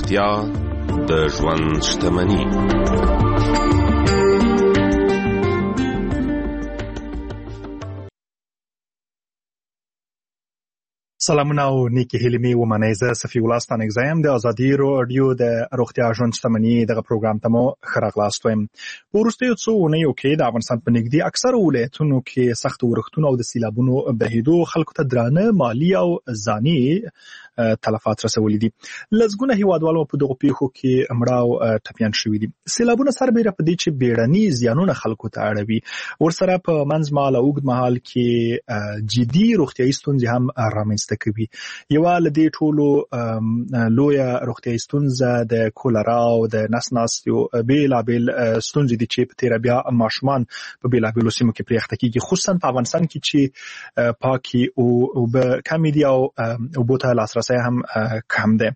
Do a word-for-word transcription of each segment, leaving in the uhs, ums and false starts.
روغتیا د ژوند شتمني. سلامونه او نیکی هیلې مې ومنئ. زه صفي الله ستانکزی یم. د ازادي راډیو د روغتیا ژوند شتمني دغه پروګرام ته مو ښه راغلاست وایم. په وروستیو څو اونیو کې د افغانستان په نږدې اکثرو ولایتونو کې سخت اورښتونو او د سیلابونو بهیدو خلکو ته درانه مالي او ځاني تلفات رسولي دي. لسګونه هیوادوالو په دغو پیښو کې مړه او ټپیان شوي دي. سیلابونه سربیره په دې چې بیړني زیانونه خلکو ته اړوي، ورسره په منځ مهال او اوږد مهال کې جدي روغتیایي ستونزې هم رامنځته کوي. یوه له دې ټولو لویه روغتیایي ستونزه د کولرا او د نس ناستیو بېلابېل ستونزې دي چې په تېره بیا ماشومان په بېلابېلو سیمو کې پرې اخته کېږي، خصوصا په افغانستان کې چې پاکې اوبه کمې دي او اوبو ته لاسرسی هم کم دی.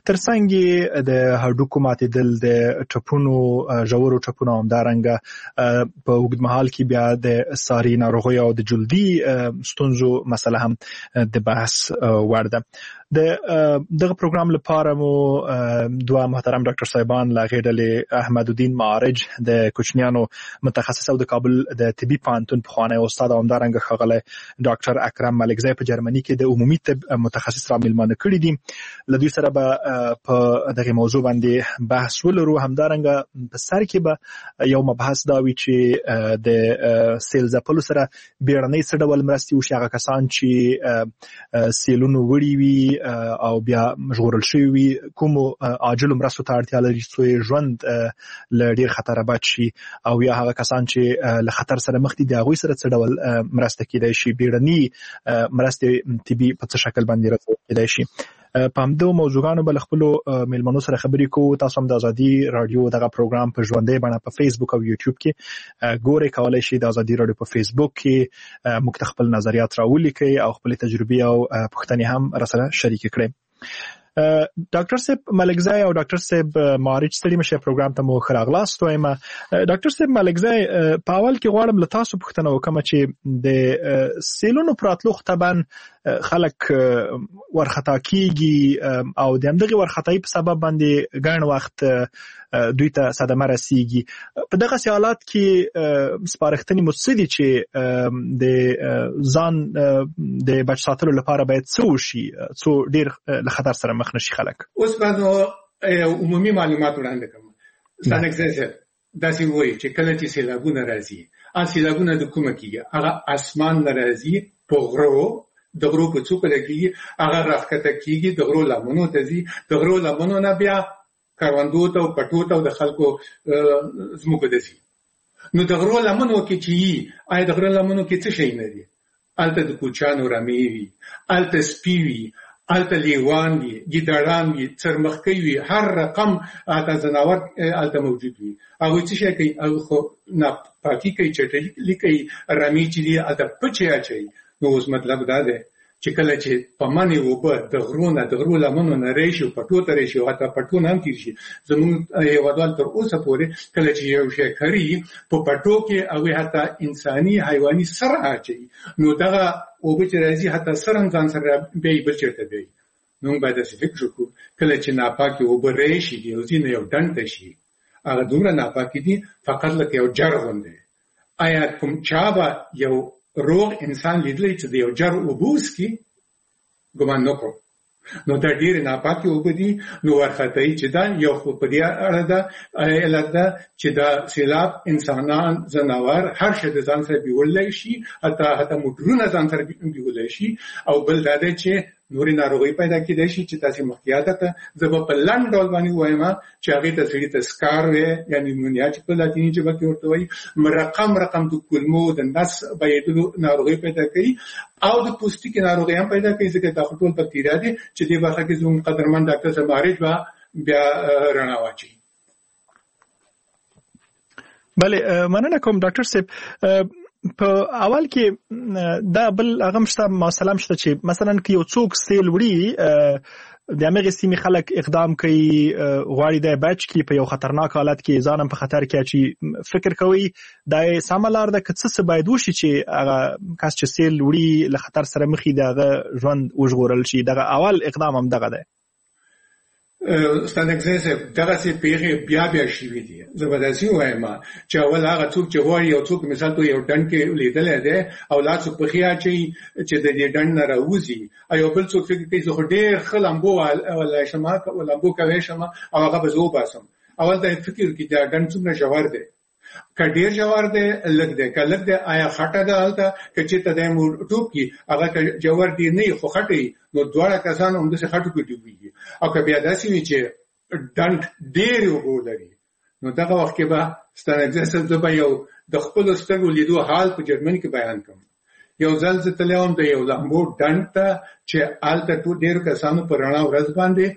ترڅنګ د هډوکو ماتېدل، د ټپونو ژورو ټپونو همدارنګه په اوږد مهال کې بیا د ساري ناروغیو او د جلدي ستونزو مسله هم د بحث وړ ده. د دغه پروګرام لپاره مو دوه محترم ډاکټر صاحبان له هغې ډلې احمد الدین معارج د کوچنیانو متخصص او د کابل د طبي پوهنتون پخوانی استاد او همدارنګه ښاغلی ډاکټر اکرم ملکزی په جرمني کې د عمومي طب متخصص را میلمانه کړي دي. له دوی سره به په دغه موضوع باندې بحث ولرو. همدارنګه په سر کې به یو مبحث دا وي چې د سیل ځپلو سره بیړنۍ څه ډول مرستې وشي. هغه کسان چې سیلونو وړي وي او بیا ژغورل شوي وي، کومو عاجلو مرستو ته اړتیا لري څو ژوند له ډېر خطره بچ شي، او یا هغه کسان چې له خطر سره مخ دي د هغوی سره څه ډول مرسته کیدای شي، بیړني مرستې طبي په څه شکل باندې رسول کیدای شي. په همدو موضوعګانو به له خپلو میلمنو سره خبرې کوو. تاسو هم د ازادي راډیو دغه پروګرام په ژوندۍ بڼه په فیسبوک او یوټیوب کې ګورئ. کولی شئ د ازادي راډیو په فیسبوک کې موږ ته خپل نظریات راولیکئ او خپلې تجربې او پوښتنې هم راسره شریکې کړئ. ډاکټر صاحب ملکزی او ډاکټر صاحب معارج، ستړي مشه، پروګرام ته مو ښه راغلاست وایم. ډاکټر صاحب ملکزی، په اول کې غواړم له تاسو پوښتنه وکړم چې د سیلونو په راتلو خو طبعا خلک ورخطا کیږي او د همدغې ورخطایي په سبب باندې ګڼ وخت دوی ته صدمه رسیږي. په دغسې حالات کې سپارښتنې مو څه دي چې د ځان د بچ ساتلو لپاره باید څه وشي څو ډېر له خطر سره مخ نشي خلک؟ اوس به نو عمومي معلومات وړاندې کوم. ستانکزی صاحب داسې وایي چې کله چې سیلابونه راځي، ا سیلابونه د کومه کېږي؟ هغه اسمان نه راځي، په غرو د غرو په څوکه لګېږي، هغه راښکته کېږي، د غرو لمنو ته ځي، د غرو لمنو نه بیا کروندو ته او پټو ته او د خلکو ځمکو ته ځي. نو د غرو لمنو کې چې وي، آیا د غرو لمنو کې څه شی نه دي؟ هلته د کوچیانو رمې وي، هلته سپي وي، هلته لیوان وي، ګیدړان وي، څرمښکۍ وي، هر رقم هلته ځناور هلته موجود وي. هغوی څه شی کوي؟ هغوی خو ناپاکي کوي، چټلي کوي، رمې چې دي هلته پچې اچوي. نو اوس مطلب دا دی چې کله چې په منې اوبه د غرو نه د غرو لمنو نه راشي او پټو ته راشي او حتی پټو نه هم تېر شي، زموږ هېوادوال تر اوسه پورې کله چې یو شی کري په پټو کې هغوی حتی انساني حیواني سر اچوي. نو دغه اوبه چې راځي حتی سر هم ځان سره بیایي، بل چېرته بیایي. نو موږ باید داسې فکر وکړو کله چې ناپاکې اوبه راشي د یو ځای نه یو ډنډ ته شي، هغه دومره ناپاکې دي فقط لکه یو جر غوندې. آیا کوم چا به یو روغ انسان لیدلی چې د یو جر اوبه وڅښي؟ ګمان نه کوم. نو دا ډېرې ناپاکې اوبه دي. نو ورخطایي چې دا یو خو په دې اړه ده علت ده چې دا سیلاب انسانان، ځناور، هر شی د ځان سره بیولی شي، حتی حتی موټرونه ځان سره بیولی شي. او بل دا دی چې نورې ناروغۍ پیدا کېدای شي چې تاسې مخکې یاده ته زه به په لنډ ډول باندې ووایم چې هغې ته سړي ته سکار وی یا نیمونیا چې په لاتیني ژبه کې ورته وایي، رقم رقم د کولمو د نس بهېدلو ناروغۍ پیدا کوي او د پوستکي ناروغۍ هم پیدا کوي، ځکه دا خو ټول بکتریا دي چې دې برخه کې زموږ قدرمن ډاکټر صاحب معارج به بیا رڼا واچوي. بله، مننه کوم ډاکټر صاحب. په اول کې دا بل هغه مشته مسله مشته چې مثلا که یو څوک سیل وړي، د همغې سیمې خلک اقدام کوي، غواړي دی بچ کړي په یو خطرناک حالت کې، ځان هم په خطر کې اچي، فکر کوي دا یې سمه لار ده که څه څه باید وشي چې هغه کس چې سیل وړي له خطر سره مخ وي د هغه ژوند وژغورل شي؟ دغه اول اقدام هم دغه دی. ستان اکسنس دغه سي پیغه بیا بیا شي دي زبردستي وایم چې اول هغه څوک چې وایي یو څوک مثال ته یو ډن کې لیدل دی او لا څوک په خیا چې چې د دې ډن نه راوځي ایو بل څوک فکر کوي زه ډېر خلمبو ولا شمه ولا بو کوي شمه او هغه به زو باسم اول دا فکر کې دا ډن څومره جوړ دی که ډیر جوړ دی لګ دی که لګ دی آیا خټه ده هلته که چېرته دی مو ټوپ کي هغه که جوړ دی نه خو خټه نو دواړه کسان همداسې خټو کې ډوبېږي او که بیا داسې وي چې ډنډ ډېرې اوبه لري نو دغه وخت کې به ستانکزیس زه به یو د خپلو سترګو لیدو حال په جرمني کې بیان کوم یو ځل زه تللی وم د یو لامبو ډنډ ته چې هلته ټول ډېرو کسانو په رڼا ورځ باندې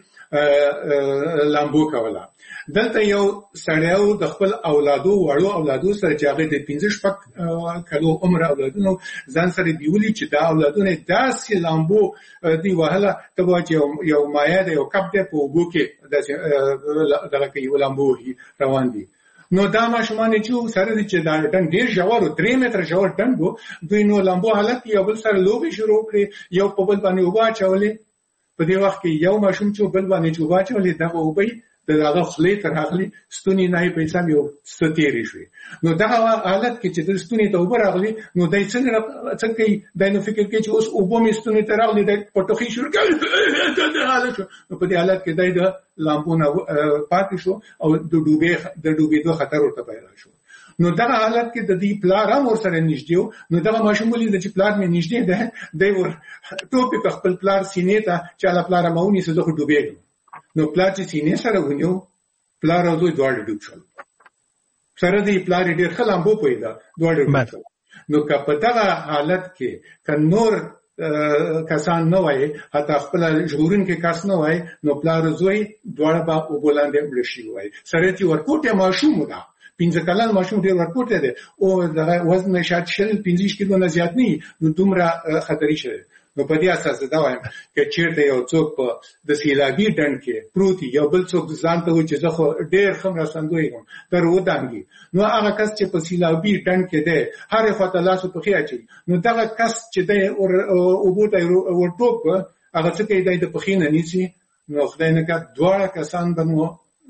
لامبو کوله دلته یو سړی د خپل اولادو وړو اولادو سره چې هغه د پنځه شپږ کلو عمر اولادونو ځان سره دیولي چې دا اولادونه داسې لامبو دی وهله ته وایي چې یو مایع دی یو کپ دی په اوبو کې داسې دغه کې یو لامبو روان دي نو دا ماشومان چې سره دي چې دا ډن ډېر ژور و درې متره ژور ډن و دوی نو لامبو حالت یو بل سره لوبې شروع کړې یو په بل باندې اوبه اچولې په دې وخت کې یو ماشوم چې بل باندې اوبه اچولې دغه اوبه د هغه خولې تر راغلي ستونی نه یې پیسې یو ستېری شوې نو دغه حالت کې چې د ستونی ته اوبه راغلي نو دای څنګه څنګه دای نو فکر کوي چې اوس اوبه مې ستونی ته راغلي د پټوخي شروع کړي د حالت نو په دې حالت کې دای د لامبونه پاتې شو او د ډوبې د ډوبېدو خطر ورته پیدا شو نو دغه حالت کې د دې پلار هم ورسره نږدې و نو دغه ماشوم ولې چې پلار مې نږدې ده دی ور ټوپې په خپل پلار سینې ته چې الله پلار مونږ سره خو ډوبېږم نو پلار چې سینې سره ونیو پلار او دوی دواړه ډوب شول سره دی پلار ډېر ښه لامبو پیدا دواړه ډوب شول نو که په دغه حالت کې که نور کسان نه وای حتی خپل ژغورونکي کس نه وای نو پلار زوی دواړه به اوبو لاندې مړه شوي وای سره چې ورکوټی ماشوم و ده پنځه کلن ماشوم ډېر ورکوټی دی او دغه وزن یې شاید شل پنځه کیلو نه زیات نه نو دومره خطري شوی نو په دې اساس دا وایم چې چیرته یو څوک په د سیلابي ډنډ کې پروت یو بل څوک ځان ته و چې زه خو ډېر ښه مرستندوی یم تر ودانګي نو هغه کس چې په سیلابي ډنډ کې دی هرې خواته لاس په خیا اچوي نو دغه کس چې دی اوبو ته ورټوپ هغه څه کوي دی د پښې نه نیسي نو خدای نه کړه دواړه کسان به مو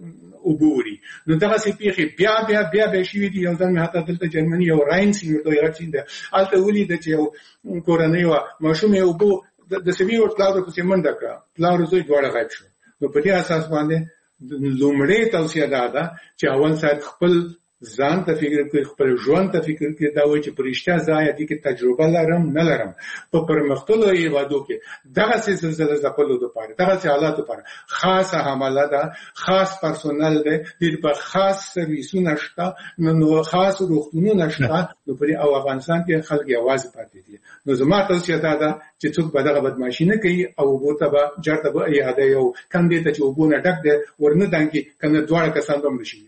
وګوري نو دغه سي پیخي بیا بیا بیا به شي دي یو ځل مې حتی دلته جرمني یو راین سیمه ته راځین ده الته ولي د چې یو کورنۍ و ماشوم یو بو د سوي او پلاو په سیمنده کا پلاو زوی دواړه غایب شو نو په دې اساس باندې لومړی توصیه ده چې اول سات خپل ځان ته فکر کوي خپل ژوند ته فکر کوي دا وایي چې پرشته ځای دي کې تجربه لرم نه لرم په پرمختلو یوادو کې دغه سلسله زپلو لپاره دغه حالات لپاره خاصه حمله ده خاص پرسونل ده د په خاص سرویسونه شته نو خاص روغتونونه شته نو پر او افغانستان کې خلک یوازې پاتې دي نو زما توصیه ده چې څوک به دغه بدمعشي نه کوي او بوته به جرته به یاده یو کندې ته چې وبونه ډک ده ورنه دانګي کنه دواړه کسان به مشي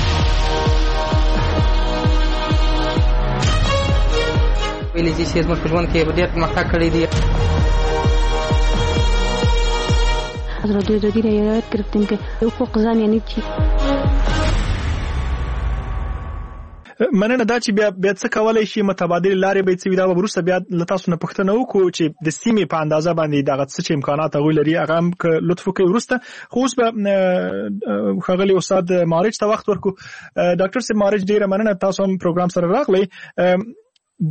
ویلي چې زموږ په ژوند کې ډېر پرمختګ کړی دی. از رادیو آزادی یاد گرفتیم که حقوق زن یعنی چی. مننه دا چې بیا بیا څه کولای شي متبادل لارې به څه وي دا وروسته بیا له تاسو نه پوښتنه وکړو چې د سیمې په اندازه باندې دغه څه چې امکانات هغوی لري هغه هم که لطف وکړئ وروسته خو اوس به ښاغلي استاد معارج ته وخت ورکړو. ډاکټر صاحب معارج ډېره مننه تاسو هم پروګرام سره راغلی. د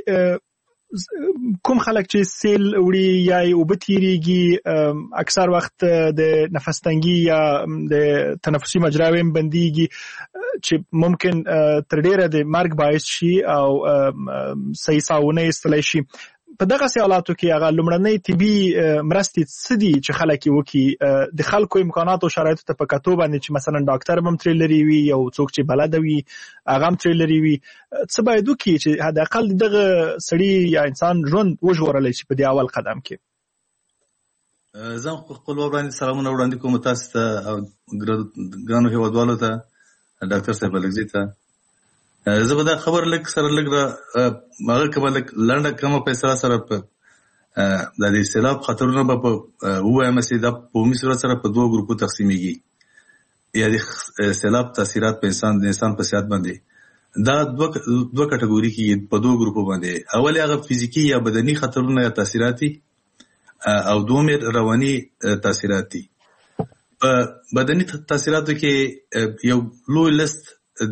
کوم خلک چې سیل وړي یا اوبه تیریږي اکثر وخت د نفس تنګي یا د تنفسي مجراوې هم بندیږي چې ممکن تر ډیره د مرګ باعث شي او صحیح ساونه ایستلی شي. په دغه حالاتو کې هغه لومړنۍ طبي مرستې څه دي چې خلک یې وکړي د خلکو امکاناتو او شرایطو ته په کتو باندې چې مثلا ډاکټر هم ترې لرې وي یو څوک چې بلده وي هغه هم ترې لرې وي څه باید وکړي چې حداقل دغه سړي یا انسان ژوند وژغورلی شي په دې اول قدم کې. زه خپل وړاندې سلامونه وړاندې کوم تاسو ته او ګرانو هېوادوالو ته ډاکټر صاحب الکزي ته. زه به دا خبر لږ سره لږ هغه که به لږ لنډه کمه فیصله سره په د دې سیلاب خطرونه به په ووایم چې دا په عمومي صورت سره په دوه ګروپو تقسیمیږي یا د سیلاب تاثیرات په انسان د انسان په صحت باندې دا دوه دوه کټګوري کې په دوه ګروپو باندې اول هغه فزیکي یا بدني خطرونه یا تاثیرات او دوم رواني تاثیرات دي. بدني تاثیراتو کې یو لوی لیست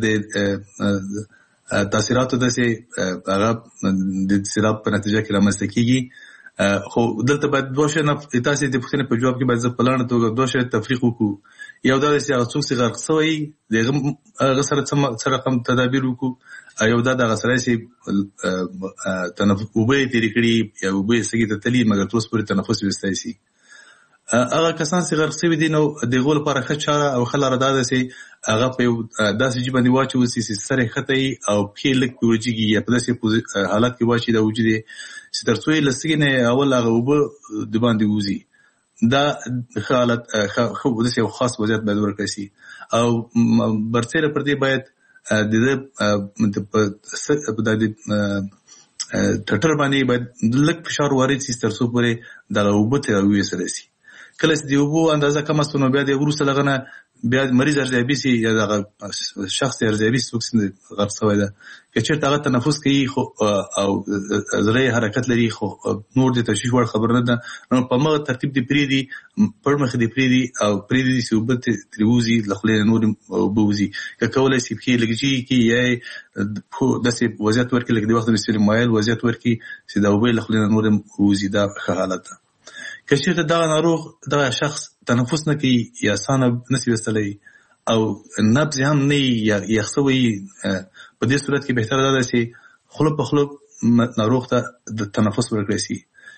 د تاثیراتو داسې هغه د سیراب په نتیجه کې رامنځته کېږي، خو دلته باید دوه شیان تاسې د پوښتنې په جواب کې باید زه په لنډه توګه دوه شیان تفریق وکړو. یو دا دی چې هغه څوک چې غرق شوی د هغه سره څه رقم تدابیر وکړو، یو دا دغه سړی چې اوبه یې تېرې کړي یا اوبه یې سږي ته تلي مګر تر اوسه پورې تنفس ویستی شي. هغه کسان چې غرق شوي دي نو د هغو لپاره ښه چاره او ښه لاره دا ده چې هغه په یو داسې ځای باندې واچول شي چې سر یې ښکته وي او پښې لږ پرې وچېږي یا په داسې حالت کې واچي دا وجود یې چې تر څو یې له سږي نه اول هغه اوبه د باندې ووځي. دا ښه حالت ښه داسې یو خاص وضعیت باید ورکړی شي او برسېره پر دې باید د ده په د ټټر باندې باید لږ فشار وارد شي تر څو پورې دغه اوبه ترې راویستلی شي. کله چې د اوبو اندازه کمه شوه نو بیا د وروسته له هغه نه بیا مریض ارزیابي شي یا دغه شخص ارزیابي شي څوک چې غرق شوی ده، که چېرته هغه تنفس کوي او زړه یې حرکت لري خو نور د تشویش وړ خبره نه ده، نو په همغه ترتیب دې پرېږدي، پړ مخې دې پرېږدي او پرېږدي چې اوبه ترې ووځي، له خولې نه نورې اوبه ووځي. که کولی شي پښې لږ جګې کړي یا یې داسې وضعیت ورکړي لکه د وخت مثل مایل وضعیت ورکړي چې د اوبه له خولې نه نورې ووځي، دا ښه حالت ده. که چېرته دغه ناروغ دغه شخص تنفس نه کوي یا ساه نشي ویستلی او نبض هم نه یا یخ شوی، په دې صورت کې بهتره ده چې خوله په خوله ناروغ ته د تنفس ورکړی شي،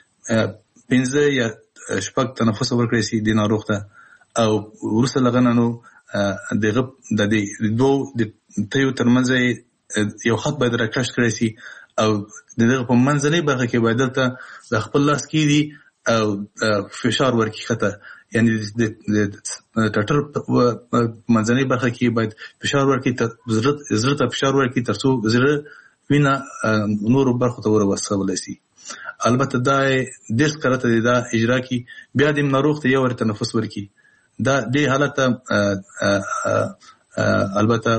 پنځه یا شپږ تنفس ورکړی شي د ناروغ ته او وروسته له هغه نه نو دغه د دوو د تیو ترمنځ یو خط باید راکش کړی شي او د دغه په منځنۍ برخه کې باید دلته د خپل لاس کېږدي او فشار ورکړي ښکته، یعنی د ټټر منځنۍ برخه کې باید فشار ورکړي، زړه ته فشار ورکړي تر څو زړه وینه نورو برخو ته ورسولی شي. البته دا ډېر سکرته دی دا اجرا کړي، بیا د ناروغ ته یو ور تنفس ورکړي. دا دې حالت ته البته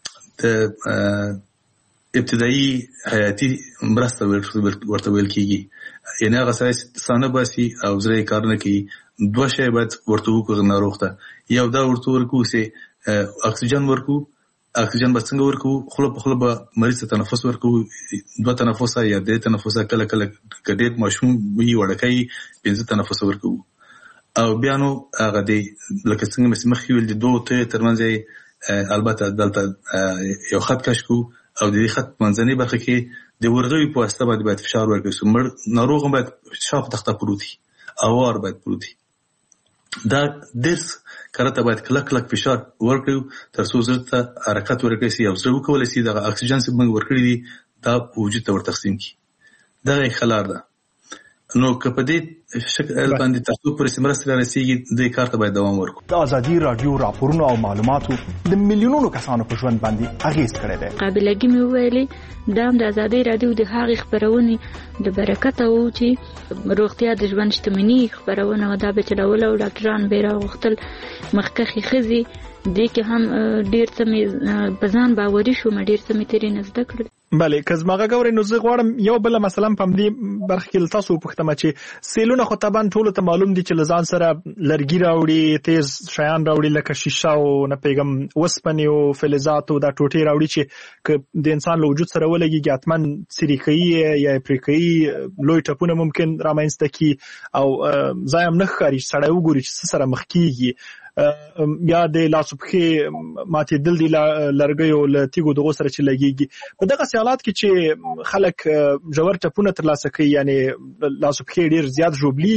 د ابتدایي حیاتي مرسته ورته ویل کېږي، یعنی هغه سړی چې ساه نه باسي او زړه یې کار نه کوي، دوه شی باید ورته وکړو ناروغ ته. یو دا ورته ورکړو چې اکسیجن ورکړو، اکسیجن به څنګه ورکړو، خوله په خوله به مریض ته تنفس ورکړو، دوه تنفسه یا درې تنفسه، کله کله که ډېر ماشوم وي وړکی پنځه تنفسه ورکړو او بیا نو هغه دی لکه څنګه مې مخکې ویل د دوو تیو ترمنځ یې البته دلته یو خط کش کړو او د دې خط منځنۍ برخه کې د ورغوي په واسطه باندې باید فشار ورکړل شي. مړ ناروغ هم باید شاوخوا تخته پروت وي، اوار باید پروت وي. دا ډېر کله باید کلک کلک فشار ورکړو تر څو زړه ته حرکت ورکړی شي او زړه وکولی شي دغه اکسیجن چې موږ ورکړي دي دا وجود ته ور تقسیم کړي. دغه یې ښه لار ده. نو که په دې شکل باندې تاسو پورې مرسته رارسیږي د کار ته باید دوام ورکړو. د ازادي راډیو راپورونه او معلوماتو د میلیونونو کسانو په ژوند باندې اغېز کړی دی. قابلګي مې وویلې دا د ازادي راډیو د هغې خپرونې د برکته و چې روغتیا د ژوند شتمني خپرونه دا به چلول او ډاکټران به راغوښتل مخکښې ښځې دې کې هم ډېر څه مې په ځان باوري شوم، ډېر څه مې ترې نه زده کړل. بله که زما غږ اورئ نو زه غواړم یو بله مثلا په همدې برخه کې له تاسو وپوښتم چې سیلونه خو طبعا ټولو ته معلوم دي چې له ځان سره لرګي راوړي، تیز شیان راوړي لکه شیشه او نه پوهېږم اوسپنې او فلزات او دا ټوټې راوړي چې که د انسان له وجود سره ولګېږي حتما څیرې کوي یا یې پرې کوي، لوی ټپونه ممکن رامنځته کړي او ځای هم نه ښکاري چې سړی وګوري چې څه سره مخ کېږي. یا د لاسو پښې ماتېدل دي لرګیو له تیږو دغو سره چې لګېږي. په دغسې حالات کې چې خلک ژور ټپونه ترلاسه کوي، یعنی لاسو پښې ډېر زیات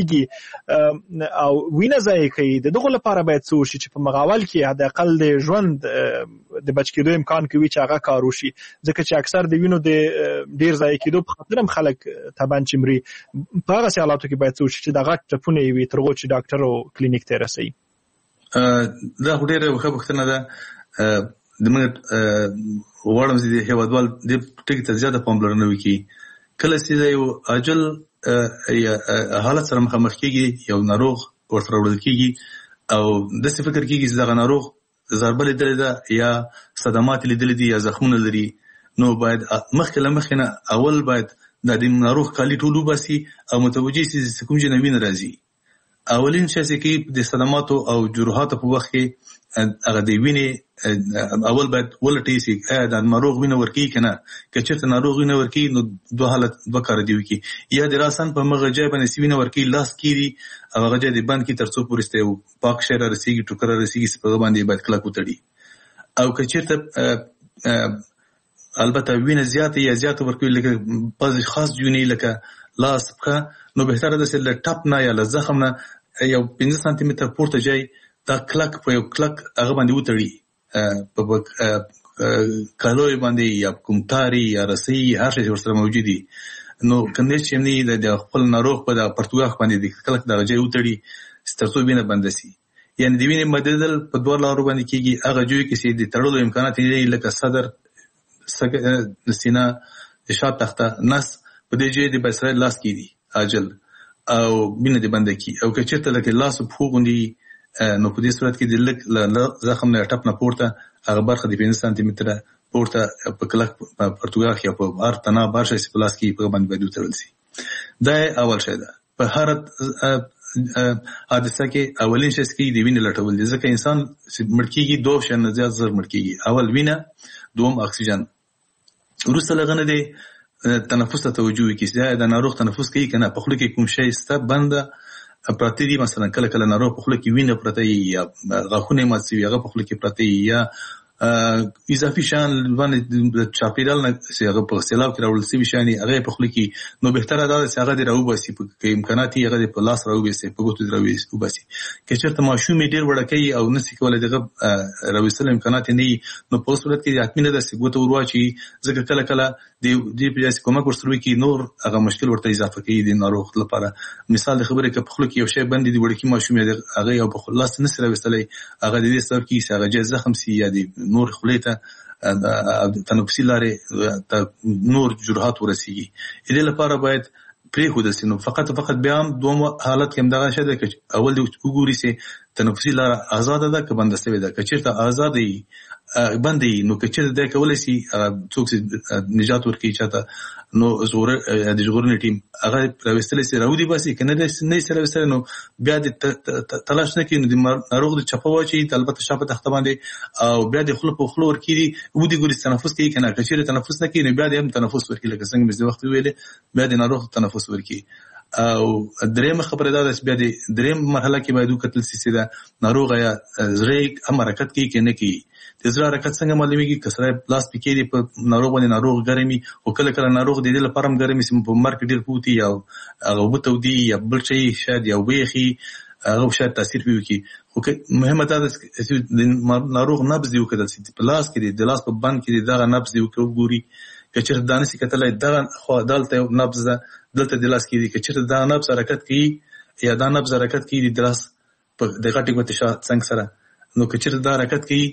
ژوبلیږي او وینه ضایع کوي، د دغو لپاره باید څه وشي چې په مغاول کې حداقل د ژوند د بچ کېدو امکان کوي چې هغه کار وشي، ځکه چې اکثر د وینو د ډېر ضایع کېدو په خاطر هم خلک طبعا چې مري. په هغسې حالاتو کې باید څه وشي چې د غټ ټپونه یې وي تر هغو چې ډاکټر او کلینیک ته یې رسوي. دا خو ډېره ښه پوښتنه ده. د موږ غواړم چې د هېوادوال دې ټکي ته زیاته پاملرنه وکړي. کله چې یو عاجل حالت سره مخامخ کېږي، یو ناروغ ورته راوړل کېږي او داسې فکر کېږي چې دغه ناروغ ضربه لیدلې ده یا صدمات لیدلې دي یا زخمونه لري، نو باید مخکې له مخکې نه اول باید د دې ناروغ کالي ټول وباسي او متوجه شي چې کوم ځای نه وینه راځي اولین شي چې د صدماتو او جروحاتو په وخت کې هغه د وینې اول باید ولټي سي د ناروغ وینه ورکی کنه که چېرته ناروغ وینه ورکی نو دوه حالت دوه کار دی وکي یا د راسن په مغه باندې وینه ورکی لاس کیږي هغه ځای د بند کی ترڅو پورسته پاک شهر رسیږي ټوکر رسیږي په باندې باید کله کوتړي او که چېرته البته وینه زیاته یا زیاته ورکی لکه بعض خاص جونی لکه لاس کا نو بهتره ده چې ل ټاپ نه یا ل زخم نه یو پنځه سانتي متر پورته ځای دا کلک په یو کلک هغه باندې وتړي په کالوي باندې یا کومتاري یا رسي هر شي ورسره موجود دي نو کنده چې نه د خپل ناروغ په د پرتګاخ باندې د کلک د ځای وتړي ستاسو وینه بندسي یعنی د وینې مددل په دوه لارو باندې کیږي هغه جوړ کې چې د تړلو امکانات لري لکه صدر سګ سینا د شاته تخته نس په دې ځای د بسره لاس کیږي اجل او بینه د بند کی او که چېرته لکه لاس په غوندي نو په دې صورت کې د لک زخم نه ټپ نه پورته هغه برخه د پنځه سانتي متر پورته په کلک پرتګاخ یا په هر تنا بارشه سپلاس کې په باندې بدو ترل سي دا اول شی ده په هر حادثه کې اولین شی کې د وینې لټول دي ځکه انسان مړکیږي دوه شنه زیات زر مړکیږي اول وینه دوم اکسیجن ورسره لغنه دي تنفس ته توجه وکړي دا ناروغ تنفس کوي کنه په خله کې کوم شی ستا بنده پراته دي مثلا کله کله ناروغ په خله کې وینه پراته یا غاښونه ماتسي هغه په خله کې پراته یا اضافي شان باندې چاپیرال نه هغه په سیلاب کې راول سي شاني هغه په خله کې نو بهتره ده چې هغه د راو باسي په امکانات یې هغه په لاس راو باسي په ګوتو دراوي وباسي که چېرته ماشوم ډیر وړکې او نسي کولای دغه راوستل امکانات نه نو په صورت کې اطمینه ده چې ګوتو ورواچي ځکه کله کله د دې په اساس کومه ورسره کې نور هغه مشکل ورته اضافه کوي د ناروغ لپاره مثال د خبره کې په خله کې یو شی باندې د وړکې ماشوم هغه یو په لاس نه سره وستلې هغه د دې سبب کې هغه جز زخم سي یا د نور خلیته تنفسي لارې نور جرحات ورسیږي دې لپاره باید پرې خو د سينو فقط فقط بیا هم دوم حالت کې همدغه شته چې اول د وګوري سي تنفسي لار آزاد ده که بنده سوي ده که چېرته آزاد وي بندي نو که چېرته د کولای سي څوک نجات ورکړي چاته نو زور د ژغورنې ټیم هغه راوستل سي راودي باسي کنه د نه سره وستل نو بیا د تلاش نه کوي نو د ناروغ د چپه واچي البته شاپه تخته باندې او بیا د خلو په خلو ورکړي ودي ګوري تنفس کوي کنه که چېرته تنفس نه کوي نو بیا د هم تنفس ورکړي لکه څنګه مې وخت ویلې بیا د ناروغ تنفس ورکړي او درېمه خبره ده چې بیا د درېم مرحله کې باید وکتل سي دا ناروغ یا زړه هم حرکت کوي کنه کوي د زړه حرکت څنګه معلومیږي کسره پلاس پکې دی په ناروغ باندې ناروغ ګرمي او کله کله ناروغ د دې لپاره هم ګرمي چې په مارک ډیر پوتي یا هغه بوتودي یا بل شي شاید یا ویخي هغه شاید تاثیر وکړي خو مهمه ده چې د ناروغ نبض دی وکړل سي په لاس کې د لاس په بند کې دا نبض دی وګوري کچېر دانه سي کتلای دا خو دالته نبض دلته د لاس کې دی کچېر دا نبض حرکت کوي یا دا نبض حرکت کوي د لاس په د غټي غوته شا څنګه سره نو کچېر دا حرکت کوي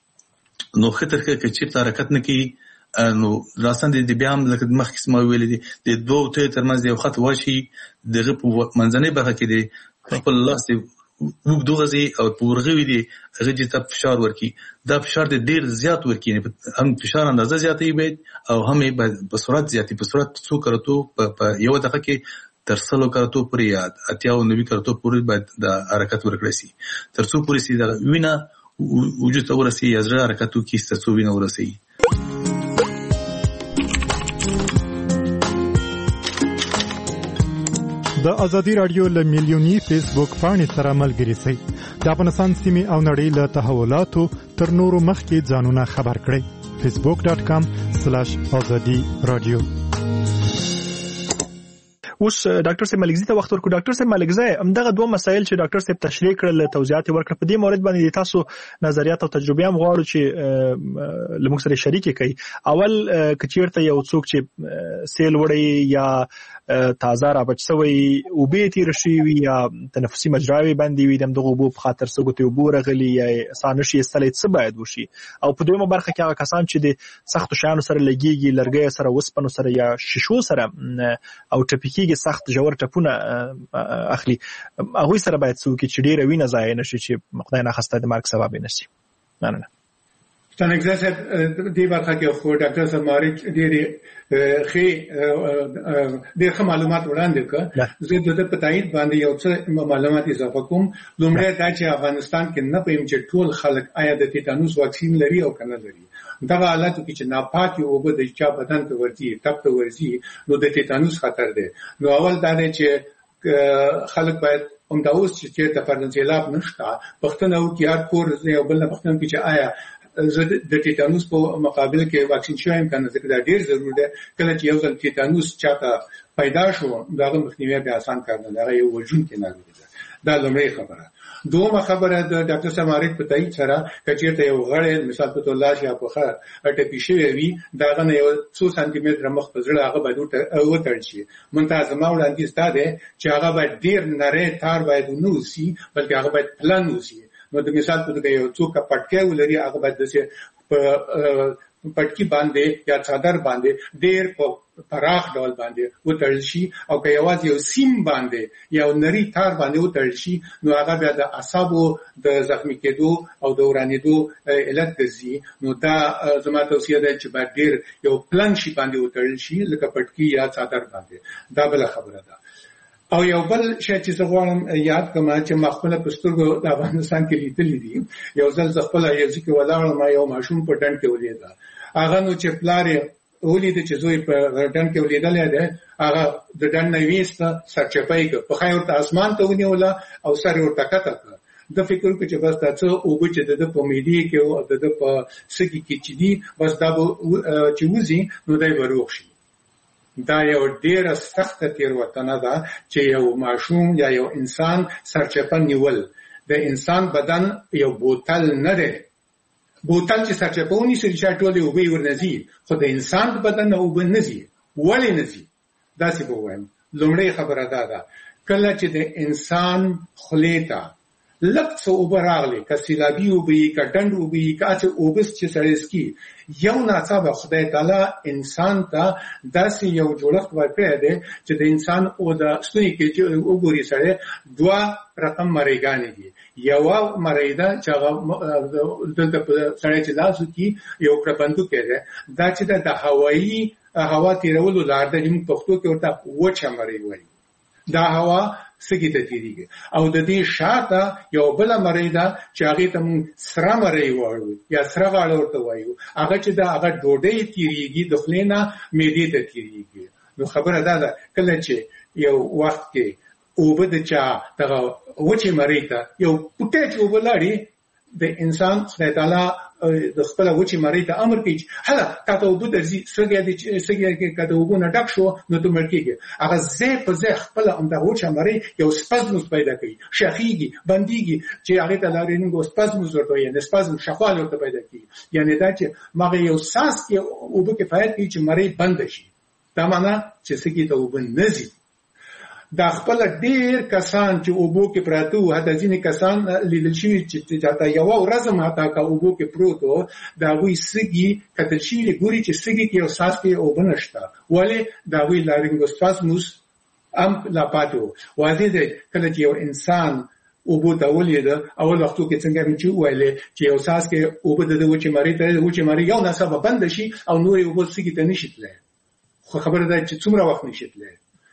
نو خطر کې کچېر حرکت نه کوي نو لاسن د بیا هم لکه مخکې سم ویل دي د دوه ته ترمنځ یو خط واشي دغه په منځنۍ برخه کې دی خپل لاس وګدوغزي او پورغوي دي هغه چې ته فشار ورکی دا فشار د ډیر زیات ورکی هم فشار اندازه زیاتې وي او هم په سرعت زیاتې په سرعت څو کرتو په یو دقیقه کې تر سلو کرتو پورې یاد اتیاو نوي کرتو پورې باید د حرکت ورکړي سي تر څو پورې سي دا وینا وجود ته ورسي یا زړه حرکتو کې تر څو وینا ورسي د ازادي رادیو له میلیونی فیسبوک باندې سره ملګري سي د افغانستان سیمه او نړۍ له تحولاتو تر نورو مخکې ځانونه خبر کړئ facebook dot com slash azadi radio اوس ډاکټر صاحب ملګری ته وخت ورکو ډاکټر صاحب ملګری همدغه دوه مسایل چې ډاکټر صاحب تشریح کړل توضیحات ورکړ په دې مورد باندې تاسو نظریات او تجربه هم غواړو چې لموږ سره شریک کړئ اول کچیرته یو څوک چې سیل وړي یا تازه را بچ سوی او به تیر شي یا تنفسي مجراوي باندې وي دغه بو په خاطر سګوتي وبو رغلي یا سانشي استلې څه باید وشي او په دویمه برخه کې هغه کسان چې د سخت شانو سره لګيږي لرګي سره وسپنو سره یا شیشو سره او ټپیکي سخت جوړ ټپونه اخلي هغه سره باید څوک چې ډیره وینه ضایع نشي چې مقدار نه خسته د مرګ سبب نشي نه نه څنګه چې دې برخه کې خو ډاکټر سماري ډېری خې ډېر معلومات وړاندې کړ زه د پتاید باندې یو څه معلومات اضافه کوم لومړی دا چې افغانستان کې نه پېم چې ټول خلک آیا د تیتانوس واکسین لري او کنه لري دا حالت کې چې ناپاکي او به د چا بدن ته ورځي تپ ته ورځي نو د تیتانوس خطر دی نو اول دا دی چې خلک باید هم دا اوس چې ته فرنسیلاب نشته پښتنه او کې هر کور یو بل نه پښتنه کې چې آیا زه د تیتانوس په مقابله کې واکسین شوم کنه ځکه دا ډیر ضروري دی کله چې یو ځل تیتانوس چاته پیدا شو دا مخنیوي به آسان کار نه دی یو وجود کې نه دی دا لومړی خبره دومره خبره د ډاکټر سمارک په تایید سره کچېرته یو غړی مثال په توګه لاش یا په خره اټپی شوی وي دا غنه یو څو سانتي متر مخ په ځړه هغه باید وټړ شي منتظمه وړاندې ستاده چې هغه باید ډیر نری تار باید نوسی بلکې هغه باید پلان وسی نو د مثال په توګه یو څوک پټکې ولري هغه باید د پټکی باندې یا څادر باندې ډیر په پراخ ډول باندې وتړل شي او که یوازې یو سیم باندې یو نری تار باندې وتړل شي نو هغه بیا د اعصابو د زخمی کېدو او د ورانېدو علت ګرځي نو دا زما توصیه ده چې باید ډیر یو پلان شي باندې وتړل شي لکه پټکی یا څادر باندې دا بل خبره ده او یو بل شی چې زه غواړم یاد کوم چې مخکنه پسترګو د افغانستان کې لیدلې دي یو ځل خپل یو ځکه ولاړم یو ماشوم په ډنډ کې ولیدا هغه نو چې پلارې ولید چې زوی په ډنډ کې ولیدل دی هغه د ډنډ نه وېسته سرچپای کې په خیر ته اسمان ته ونیوله او سر ورته کته د فکر کې چې بس تاسو او چې د په میډیا کې او د په سګي کې چې دی بس دا چې وځي نو دای وروخ شي دا یو ډیر سخت تیروتنه ده چې یو ماشوم یا یو انسان سرچپه نیول د انسان بدن یو بوتل نه دی بوتل چې سرچپه ونی سړي چې ټول یو به ورنځي خو د انسان بدن نه وبنځي ولې نځي دا څه به وایم لومړی خبره ده دا کله چې د انسان خلیتا لکه وبراغلی کسیلابي وبي کډند وبي کاته وبس چې سړیسکی یو ناڅاپه خدای تعالی انسان ته داسې یو جوړښت ورکړی دی چې د انسان او د ستوني کې چې وګوري سره دوا رقم مریګانې دي یو مریدا چې هغه دلته په سړی چې لاسو کې یو پرپندو کې ده دا چې د هوایي هوا تیرولو لار د جیم پښتو کې ورته وچه مری وایي دا هوا سګی ته تیریږي او د دې شاته یو بل مریدا چې هغه ته سره مری وایو یا سره غاړه ورته وایو هغه چې دا هغه ډوډۍ تیریږي د خلینا معدې ته تیریږي نو خبره دا ده کله چې یو وخت کې او بده چا دغه وچه مریته یو پټه چې وبلاړي د انسان خدای تعالی د خپل وچه مریته امر کوي هله تاسو وبد سګي دي سګي کې کده وګونه ډک شو نو ته مرکیږي هغه زه په زه خپل ام د وچه مری یو سپازموس پیدا کوي شخیږي بنديږي چې هغه ته لارینګو سپازموس ورته یې سپازم شخوال ورته پیدا کوي یعنی دا چې مغه یو ساس کې وب کې فائد کوي چې مری بند شي دا معنی چې سګي ته وب نزي دا خپل ډیر کسان چې اوبو کې پراته وو هدا ځینې کسان لیدل شوی چې چاته یو ورځ ماته کا اوبو کې پروتو دا وی سګي کتل شي ګوري چې سګي کې یو ساس کې او بنشتا ولی دا وی لارینګوسپازموس ام لا پاتو واځي دې کله چې یو انسان اوبو ته ولید اول وختو کې څنګه چې ویلې چې یو ساس کې اوبو د وچه مری ته وچه مری یو ناسبه بند شي او نور اوبو سګي ته نشیتله خو خبره ده چې څومره وخت نشیتله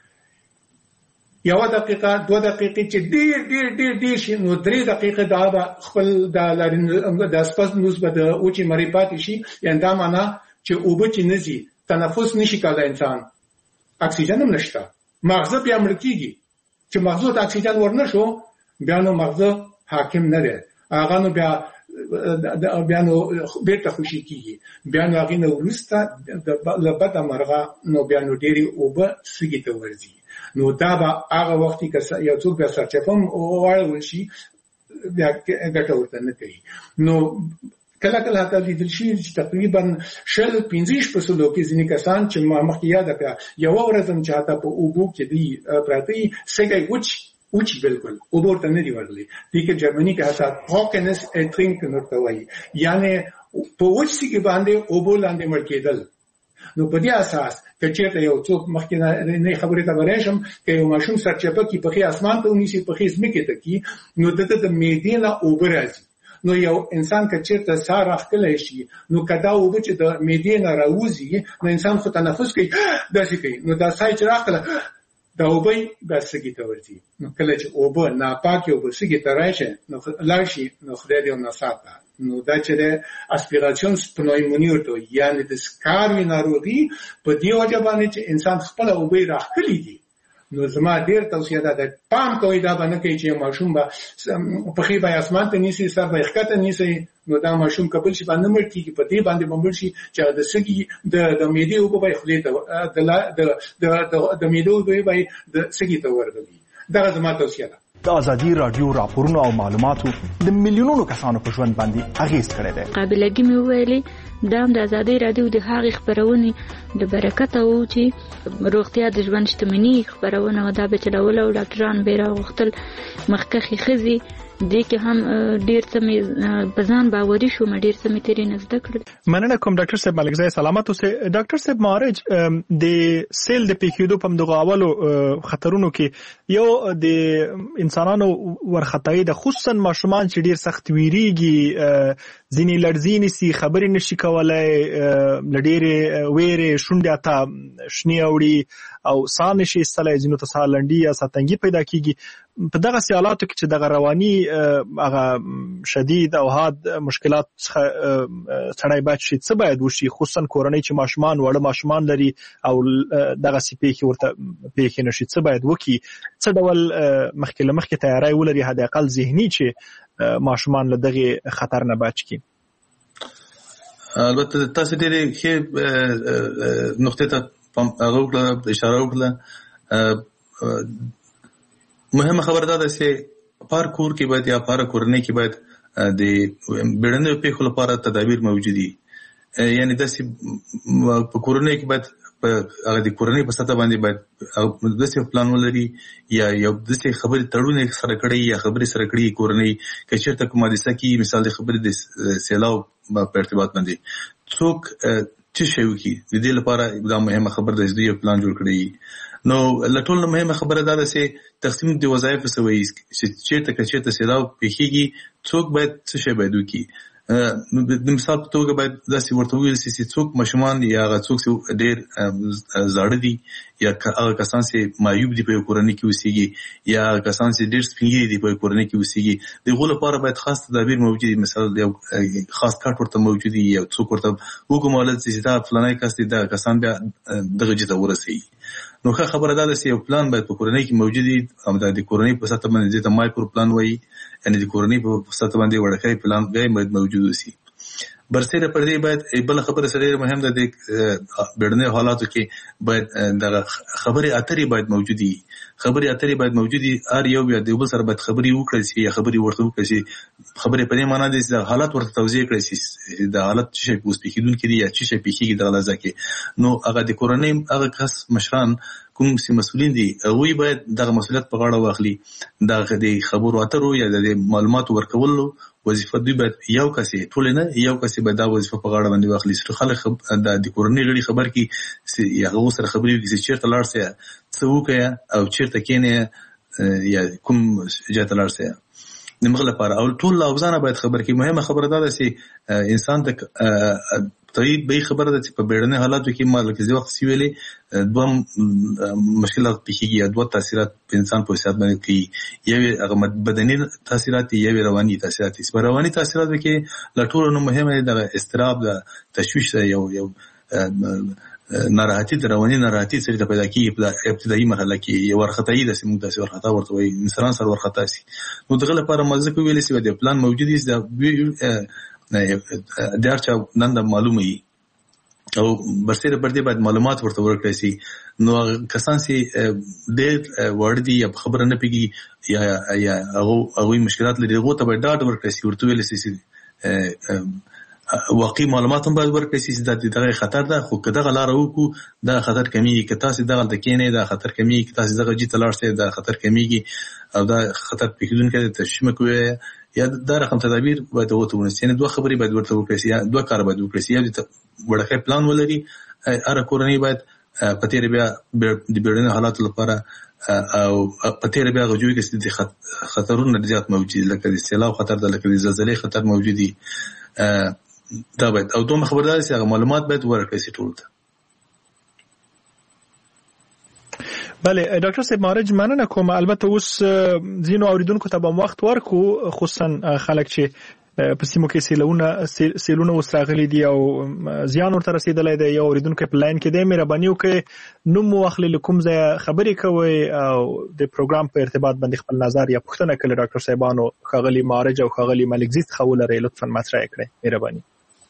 یو دقیقه دو دقیقې چې ډېر ډېر ډېر ډېر شي نو درې دقیقې دا خپل د لارین د اسپاس نسبت او چې مری پاتې شي یعنی دا معنا چې اوبه چې نزي تنفس نشي کولای انسان اکسیجن هم نشته مغز بیا مړ کیږي چې مغز ته اکسیجن ورنشو بیا نو مغز حاکم نه دی هغه نو بیا بیا نو بیرته خوشي کیږي بیا نو هغه نو ورسته د لبد مرغه نو بیا نو ډېری اوبه سګي ته ورځي نو دا به هغه وخت کې یو څوک به سرچپم واړول شي بیا ګټه ورته نه کوي نو کله کله ته لیدل شي چې تقریبا شل پنځه په سلو کې ځینې کسان چې ما مخکې یاد کړه یو ورځ هم چې هاته په اوبو کې دی پراته سګي وچ وچ بالکل اوبو ته نه دی ورلې دي کې جرمني کې هاته هوکنس اټرینګ نورته وایي یعنی په وچ سګي باندې اوبو لاندې مړ کېدل نو په دې اساس کچېته یو څوک مخکې نه خبرې ته ورېشم چې یو ماشوم سرچپه کې په خي اسمان ته ونیسي په خي زمکه ته کې نو دته د میدینه اوبر راځي نو یو انسان که چیرته ساه راخکلی شي نو که دا اوبه چې د معدې نه راوځي نو انسان خو تنفس کوي داسې کوي نو دا ساه چې راخکله دا اوبه دا سږي ته ورځي نو کله چې اوبه ناپاکې اوبه سږي ته راشي نو لاړ شي نو خدای دې ونه ساته نو دا چې د اسپیراسیون پنویموني ورته یعنی د سکاروي ناروغي په دې وجه باندې چې انسان خپل اوبه راخکلی دي نو زما ډیر توصیه ده د پام کوي دا باندې کوي چې ماشوم به په خې به اسمان ته نیسي سر به ښکته نیسي نو دا ماشوم قبل شي باندې مړ کیږي په دې باندې بمبل شي چې د سګي د د میدې او په خلې ته د د د میدې او به د سګي ته ورغلي دا زما توصیه ده د ازادي رادیو راپورونو او معلوماتو د میلیونونو کسانو په ژوند باندې اغیز کړی دی. قابلګي مې ویلې دا د ازادي رادیو د هغې خبرونې د برکت او چې روغتیا د ژوند شتمنۍ خبرونه ودا به چلول او ډاکټران به راغوښتل مخکخي خزي دې کې هم ډیر څه مې بزان باوري شو مې ډیر څه مې تیرې نه زده کړل. مننه کوم ډاکټر صاحب ملک زای سلامت اوسه. ډاکټر صاحب مارج د سیل د پیکیدو په دغه اولو خطرونو کې یو د انسانانو ورخطای د خصوصا ماشومان چې ډیر سخت ویریږي ځینې لړزینې سي خبرې نشي کولای لډېرې وېرې شونډه تا شنی اوړي او سان شي سلای ځینو ته سالندي یا ستنګي پیدا کیږي. په دغه حالاتو کې چې دغه رواني هغه شدید او حاد مشکلات څخه باید شي څه باید وشي خصوصا کورنۍ چې ماشومان وړه ماشومان لري او دغه سپېخي ورته پېښې نشي څه باید وکي څه ډول مخکې له مخکې تیاری ولري حد اقل ذهني چې ماشومان له دغه خطر نه بچ کی. البته تاسو ډېرې ښې نقطې ته اشاره وکړه. مهمه خبره ده چې پار کور کې باید یا پار کورنۍ کې باید د بیړنیو پیښو لپاره تدابیر موجود دي. یعنی داسې په کورنۍ کې باید په هغه د کورنۍ په سطح باندې باید داسې پلان ولري یا یو داسې خبرې تړون سره کړي یا خبرې سره کړي کورنۍ که چېرته کومه حادثه کې مثال د خبرې د سیلاب په ارتباط باندې څوک څه شی وکړي د دې لپاره دا مهمه خبره ده چې یو پلان جوړ کړي. نو لټول مهمه خبره ده چې تقسیم د وظایف سوي چې چیرته که چیرته سیلاب پیښیږي څوک باید څه شی باید وکړي. د مثال په توګه باید داسې ورته ویل شي چې څوک ماشومان یا هغه څوک چې ډېر زاړه دي یا هغه کسان چې معیوب دي په کورنۍ کې اوسېږي یا کسان چې ډېر سپین ږیري دي په کورنۍ کې اوسېږي د هغو لپاره باید خاص تدابیر موجود دي. مثال یو خاص کارت ورته موجود دي یا څوک ورته وګمارل چې دا فلانی کس دی دا کسان بیا دغه ځای ته ورسوي. نو ښه خبره ده چې یو پلان باید په کورنۍ کې موجود وي او د کورنۍ په سطح باندې ځکه مایکرو پلان وایي یعنی د کورنۍ په سطح باندې وړوکی پلان باید موجود وي. برسېره پر دې باید بل خبره سره مهم ده د بیړنیو حالاتو کې باید د خبرې اترې باید موجود وي. خبرې اترې باید موجود وي. هر یو بیا د بل سره باید خبرې وکړل شي یا خبرې ورته وکړل شي. خبرې په دې معنا ده چې د حالت ورته توضیح کړی شي د حالت څه شی اوس پیښیدونکي دي یا څه شی پیښیږي دغه لحظه کې. نو هغه د کورنۍ هغه کس مشران کوم چې مسؤلین دي هغوی باید دغه مسؤلیت په غاړه واخلي. دغه د خبرو اترو یا د معلوماتو ورکولو وظیفه دوی باید یو کسي ټول نه یو کسي باید دا وظیفه په غاړه باندې واخلي چې خلک د کورنۍ غړي خبر کی یا هغه سره خبرې وکړي چې چیرته لاړ سي څه وکړي او چیرته کېنه یا کوم ځای ته لاړ سي د مغل لپاره او ټول اوزانه باید خبر کی. مهمه خبره ده چې انسان ته طيب به خبره ده چې په بیړني حالاتو کې ما لکه ځوخ سی ویلې دوه مشکلات پیښیږي دوه تاثیرات په انسان په صحت باندې کوي. یو هغه بدني تاثیرات یو رواني تاثیرات. په رواني تاثیرات کې لا ټول نو مهمه ده استراب ده تشویش یو یو ناراحتي رواني ناراحتي سره پیدا کیږي په ابتدایي مرحله کې یو ورخطایي د سیمه داسې ورخطا ورته وي انسان سره ورخطا سي. نو دغه لپاره مزه کوي ویل سي د پلان موجود دي د د هر چا نن د معلومه وي او برسېره پر دې باید معلومات ورته ورکړي شي. نو کسان چې ډېر وړ دي یا خبره نه پیږي یا یا هغه هغه مشکلات لري هغه ته باید ډاډ ورکړي شي ورته ویل شي واقعي معلومات هم باید ورکړي شي چې دغه خطر ده خو که دغه لاره وکړو دا خطر کمیږي که تاسو دغه د کېنې دا خطر کمیږي که تاسو دغه جې ته لاړ شئ دا خطر کمیږي او دا خطر پیښیدونکی دی تشویش کوي یا دا رقم تدابیر باید وته ونیسي. یعنې دوه خبرې باید ورته وکړي شي یا دوه کار باید وکړي شي. یو وړوکی پلان ولري هره کورنۍ باید په تېره بیا د بیړنیو حالاتو لپاره او په تیر بیا غوږی کې د خطرونو زیات موجود لکه د سیلاب خطر د لکه د زلزلې خطر موجود دي دا باید او دوه خبرداري سي معلومات باید ورکړي سي ټول ته. بله ډاکټر صاحب مارج مننه کوم. البته اوس ځینو اوریدونکو ته به وخت ورکو خصوصا خلک چې په سیمو کې سیلونه سیلونه وسراغلي دي او زیان ورته رسیدلی دی. یو اوریدونکو په لاین کې دی مهرباني وکړئ نوم واخلئ له کوم ځای خبرې کوئ او د پروګرام په ارتباط باندې خپل نظر یا پوښتنه کړئ ډاکټر صاحبانو ښاغلي مارج او ښاغلي ملکزي څخه ولرئ لطفا مطرح کړئ مهرباني.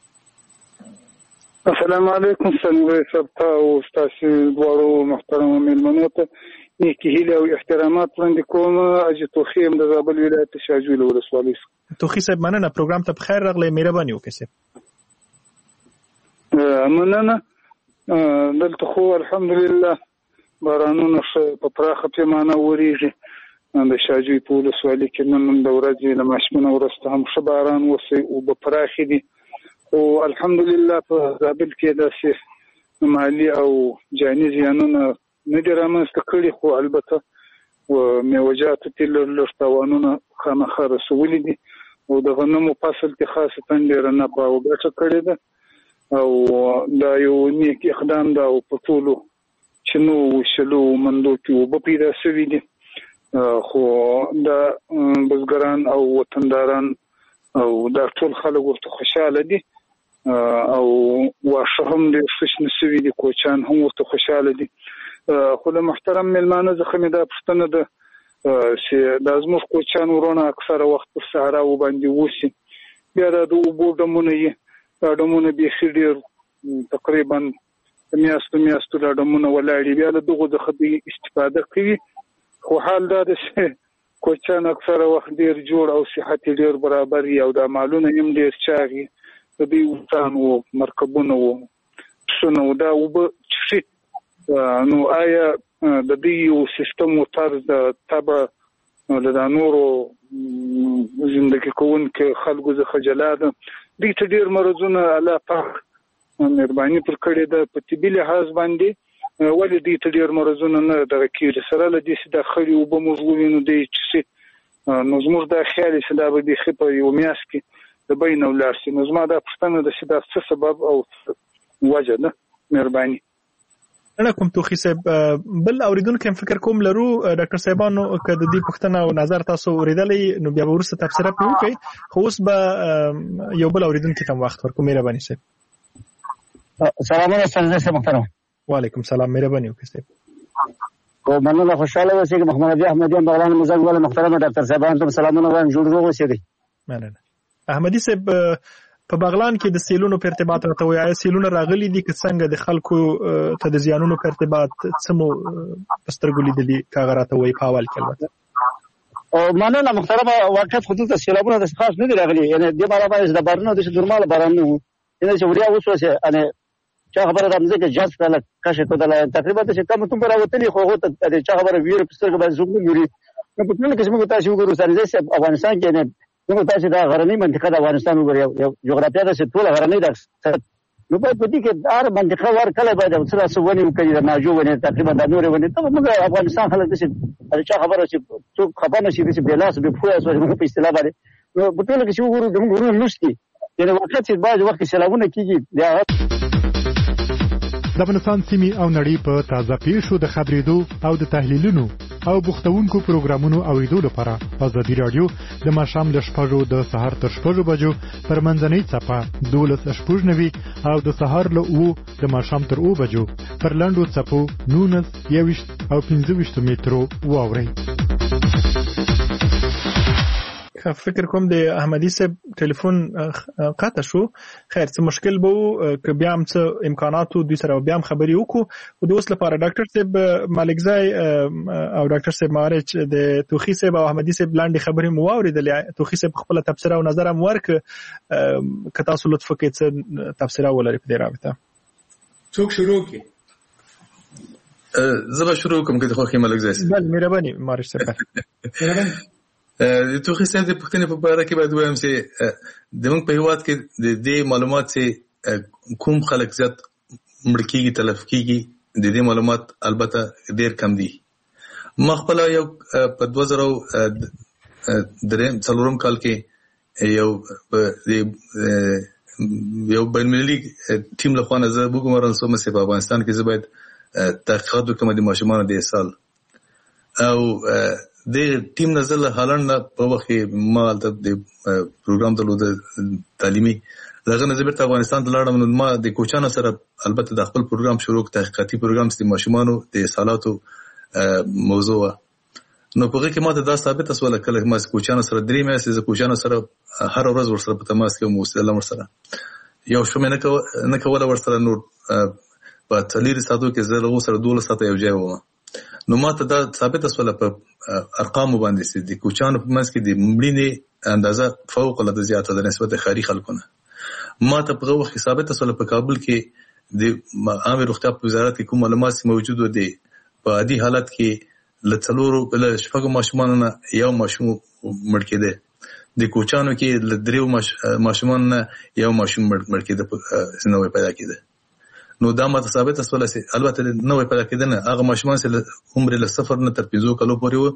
السلام علیکم سنوي صاحب او تاسو دواړو محترم مېلمنو ته نیکی هیله او احترامات وړاندې کوم. اجي توخیم د زابل ولایت شاجوی ولسوالۍ. توخی صاحب مننه پروګرام ته بخیر راغلی مهرباني وکړئ صاحب. مننه دلته خو الحمدلله بارانونه په پراخه پیمانه وریږي د شاجوی په ولسوالۍ کې نن د ورځې له ماشومانو وروسته هم ښه باران وسي او په پراخې دي او الحمدلله په زابل کې داسې مالي او جاني زیانونه نه دي رامنځته کړي خو البته میوجاتو کې لږ تاوانونه خامخا رسولي دي او د غنمو فصل کې خاصتا ډېره نفع او ګټه کړې ده او دا یو نیک اقدام ده او په ټولو چینو وشلو مندو کې اوبه پیدا شوي دي خو دا بزګران او وطنداران او دا ټول خلک ورته خوشحاله دي او واښه هم ډېر ښه شنه شوي دي کوچیان هم ورته خوشحاله دي خو له محترم مېلمانه څخه مې دا پوښتنه ده چې دا زموږ کوچیان ورونه اکثره وخت پر صحراو باندې اوسي بیا دا د اوبو ډمونه یې دا ډمونه بیخي ډېر تقریبا میاشتو میاشتو دا ډمونه ولاړ بیا له دغو څخه دوی استفاده کوي خو حال دا ده چې کوچیان اکثره وخت ډېر جوړ او صحت یې ډېر برابر وي او دا مالونه هم ډېر چاغ وي د دوی اوښان وو مرکبونه وو پسونه وو دا اوبه څښي نو آیا د دې یو سیستم او طرز د تبع د نورو ژوندۍ کوونکو خلکو څخه جلا ده دوی ته ډېر مرضونه الله پاک مهرباني پر کړې ده په طبي لحاظ باندې ولې دوی ته ډېر مرضونه نه دغه کېږي سره له دې چې دا خړې اوبه موږ ووینو دی چې نو زموږ دا خیال چې دا به بیخي په یو میاشت کې د بین ولاړ شي نو زما دا پوښتنه ده چې دا څه سبب او وجه ده مهرباني. نه کوم توخی صاحب بل اوریدونکو هم فکر کوم لرو ډاکټر صاحبانو که د دې پوښتنه او نظر تاسو اوریدلې نو بیا به وروسته تبصره پرې وکړئ خو اوس به یو بل اوریدونکي ته وخت ورکوم مهرباني صاحب. سلامونه استاد محترم. وعلیکم سلام مهرباني وکړئ صاحب. او مننه خوشاله اوسئ محمد ابي احمدي بغلان مزنګ ول محترم ډاکټر صاحبان ته سلامونه وایم جوړ روغ اوسئ. مننه. احمدي صاحب په بغلان کې د سیلونو په ارتباط راته وایي سیلونه راغلي دي که څنګه د خلکو ته د زیانونو په ارتباط څه مو په سترګو لیدلي که هغه راته وایي په اول کې البته. او مننه محترمه واقعیت خو دلته سیلابونه داسې خاص نه دي راغلي یعنې دې باره باندې د بارانونو داسې نورماله باران نه وو یعنې چې وړیا وسوسې یعنې چا خبره د مځکې جذب کړله کشف کړله تقریبا داسې کم تم راوتلي خو هغو ته چا خبره ویره په سترګو باندې څوک نه ګوري نو په ټوله کې چې موږ تاسې وګورو سرزی صاحب افغانستان کې موږ تاسې دا غرنۍ منطقه د افغانستان وګورئ یو جغرافیه داسې ټوله غرنۍ ده نو باید په دې کې هر منطقه ور کله باید څه داسې ونې وکړي د ناجو ونې تقریبا دا نورې ونې ته موږ افغانستان خلک داسې چا خبره چې څوک خفه نه شي داسې بې لاس بې پښو شو موږ په اصطلاح باندې نو په ټوله کې چې وګورو زموږ غرونه لوڅ دي یعنې واقعیت چې بعضې وخت کې سیلابونه کېږي د هغه د افغانستان سیمې او نړۍ په تازه پیښو د خبرېدو او د تحلیلونو او بوختونکو پروګرامونو اوریدو لپاره ازادي رادیو د ماښام له شپږو د سهار تر شپږو بجو پر منځنۍ څپه دولس شپږ نوي او د سهار له اوو د ماښام تر اوو بجو پر لنډو څپو نولس یوویشت او پنځه ویشتو مترو واورئ. فکر کوم د احمدي صاحب ټلیفون قطع شو خیر څه مشکل به وو که بیا هم څه امکاناتو دوی سره بیا هم خبرې وکړو خو د اوس لپاره ډاکټر صاحب ملکزی او ډاکټر صاحب مارج د توخي صاحب او احمدي صاحب لاندې خبرې مو واورېدلې توخي صاحب خپله تبصره او نظر هم ورکړه که تاسو لطف وکړئ څه تبصره ولرئ په دې رابطه. څوک شروع کړي؟ زه به شروع کوم که د خوښې ملکزی صاحب. بله مهرباني مارج صاحب. مهرباني د توخي صاحب د پوښتنې په باره کې باید ووایم چې زموږ په هېواد کې د دې معلومات چې کوم خلک زیات مړه کېږي تلف کېږي د دې معلومات البته ډېر کم دي ما خپل یو په دوه زره دریم څلورم کال کې یو یو بین المللي ټیم له خوا نه زه وګورم چې په افغانستان کې زه باید تحقیقات وکړم د ماشومانو د سال او د ټیم نزل هالند په وخت ما د پروګرام درلود تعلیمي لږه نظر په افغانستان ته لاړم نو ما د کوچانو سره البته د خپل پروګرام شروع تحقیقاتي پروګرام د ماشومانو د سالاتو موضوع نو په هغه کې ما ته دا ثابت اسوله کله ما کوچانو سره درې میاشتې د کوچانو سره هر ورځ ورسره په تماس کې موسله ورسره یو شومې نه نه کوله ورسره نور په تلیر ساتو کې زه له سره دوله ساته یو ځای وم نو ما ته دا ثابت اسوله په ارقام باندې چې د کوچانو په منځ کې د مړینې اندازه فوق العاده زیاته ده نسبت خاري خلکونه ما ته په وخت ثابت اسوله په کابل کې د عامه روغتیا په وزارت کې کوم معلومات موجود دي په عادي حالت کې لڅلورو بل شپږ ماشومان نه یو ماشوم مړ کېده د کوچانو کې لدریو ماشومان نه یو ماشوم مړ کېده نوې پیدا کېده نو دا ماته ثابت اسوله سي البته نوې پیدا کېده نه هغه ماشومان چې عمر له صفر نه تر پنځو کالو پورې و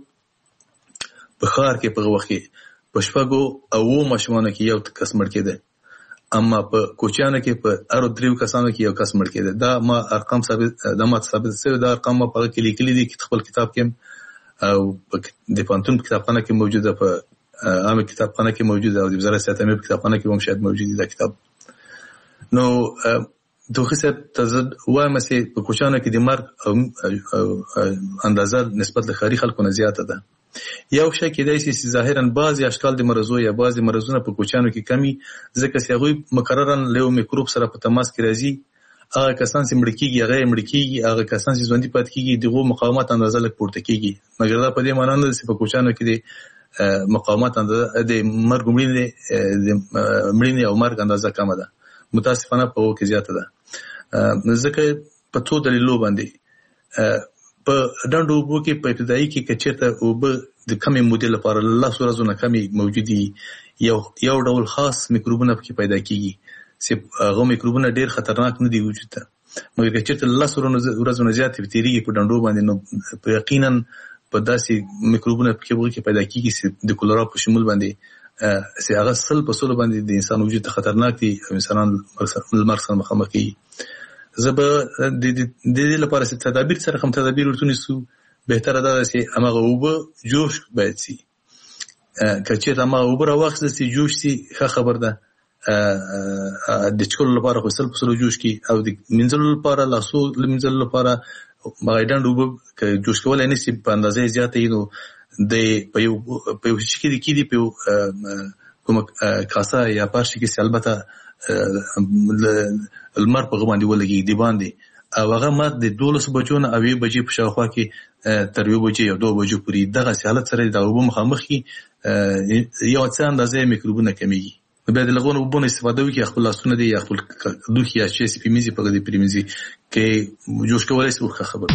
په خار کې په وخت کې په شپږو او ماشومان کې یو کس مړ کېده اما په کوچانو کې په ارو دریو کسانو کې یو کس مړ کېده دا ما ارقام ثابت دا ما ثابت سوي دا ارقام په کې لیکلي دي خپل کتاب کې او د پانتون کتابخانه کې موجوده په عامه کتابخانه کې موجوده او د وزارت صحت عامه کتابخانه کې هم شاید موجود دي دا کتاب نو دوه څه تزد وایم چې په کوچانو کې د مرګ اندازه نسبت له خاري خلکو نه زیاته ده یو شی کېدای شي چې ظاهرا بعضی اشکال د مرزو یا بعضی مرزونه په کوچانو کې کمی ځکه چې هغه مکررن له میکروب سره په تماس کې راځي هغه کسان چې مړ کیږي هغه مړ کیږي هغه کسان چې ژوندۍ پات کیږي دغه مقاومت اندازه لږ پورته کیږي مګر دا په دې معنی نه چې په کوچانو کې د مقاومت اندازه د مرګ مړینې د مړینې او مرګ اندازه کم ده متاسفانه په وکه زیاته ده ځکه په څو دلیلو باندې په ډنډو وبو کې په ابتدایي کې کچته او به د کمی مودې لپاره الله سره زونه کمی موجودي یو یو ډول خاص میکروبونه کې پیدا کیږي چې هغه میکروبونه ډېر خطرناک نه دي وجود ته مګر کچته الله سره ورځونه زیات تیریږي په ډنډو باندې نو یقینا په داسې میکروبونه کې پیدا کیږي چې د کولرا په شمول باندې چې هغه سل په سل باندې د انسان وجود ته خطرناک دي او انسانان مرګ سره مخامخ کیږي زبه د دې لپاره چې تدابیر سره کوم تدابیر ورتونی سو بهتره ده چې امغه وب جوش باید سي کچې امغه وب راوخت چې جوش سي ښه خبر ده د چکول لپاره خو سل په سل جوش کی او د منځل لپاره لاسو منځل لپاره مغایدان وب ک جوش کول نه سي په اندازې زیاتې نو د په یو په یو شي کې د په کوم کاسه یا پارشي کې البته المر په باندې ولګي دی باندې او هغه ما د دولس بجو نه اوی بجې په شاوخوا کې تر یو بجې او دوه بجو پورې دغه حالت سره د اوبو مخامخ کې یو څه اندازې میکروبونه کمیږي به د لغون وبونه استفاده وکړي خپل لاسونه دي یا خپل دوه یا چې سپیمیزي په دې پریمیزي کې جوړ کولای شي خبر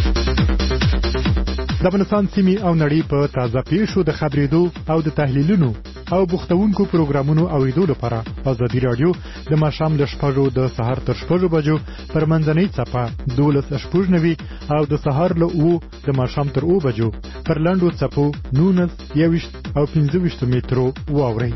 د افغانستان سیمې او نړۍ په تازه پیښو د خبرېدو او د تحلیلونو او بوختونکو پروګرامونو اوریدو لپاره ازادي رادیو د ماښام ل شپږو د سهار تر شپږو بجو پر منځنۍ صفه دولس شپږ نوي او د سهار له اوو د ماښام تر اوو بجو پر لنډو صفو نونس یویشت او پنځه ویشت مترو واورئ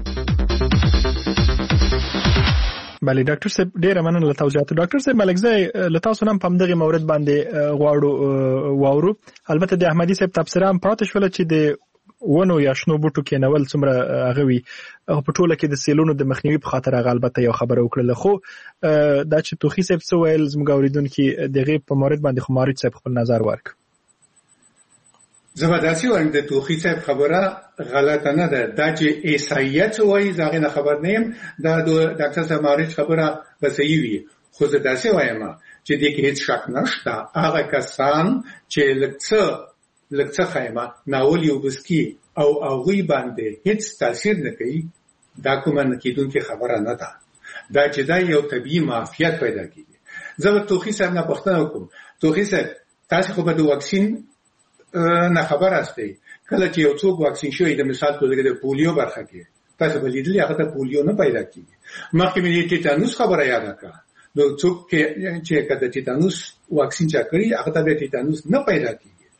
بله ډاکټر صاحب ډیره مننه له توضیحاتو ډاکټر صاحب ملکزی له تاسو نن په دغه مورد باندې غواړو واورو البته د احمدي صاحب تفسیر هم پاتې شول چې د ونو یا شنو بوټو کې نول څومره هغه وي په ټوله کې د سیلونو د مخنیوي په خاطر هغه البته یو خبره وکړه خو دا چې توخی صاحب څه ویل زموږ اوریدونکو دغه په مورد باندې خو مارج صاحب خپل نظر ورک زبرداستی وایم د توخی صاحب خبره غلطه نه ده دا چې عیسایت وایي زغه نه خبر نیم دا د ډاکټر صاحب مارج خبره به صحیح وي خو زه داسې وایم چې د کې هیڅ شک نشته هغه کسان چې لکه لکه خیمه ناول یو بسکی او هغه باندې هیڅ تاثیر نه کوي دا کومه نکیدونکو خبره نه ده دا چې دا یو طبيعي معافیت پیدا کیږي زه به توخی صاحب نه پوښتنه وکم توخی صاحب تاسو خو به د واکسین نه خبر هستی کله چې یو څوک واکسین شوی د مثال په توګه د پولیو برخه کې تاسو به لیدلی هغه ته پولیو نه پیدا کیږي مخکې مې د ټیټانوس خبره یاد کړه نو څوک چې کله ټیټانوس واکسین چا کړی هغه ته د ټیټانوس نه پیدا کیږي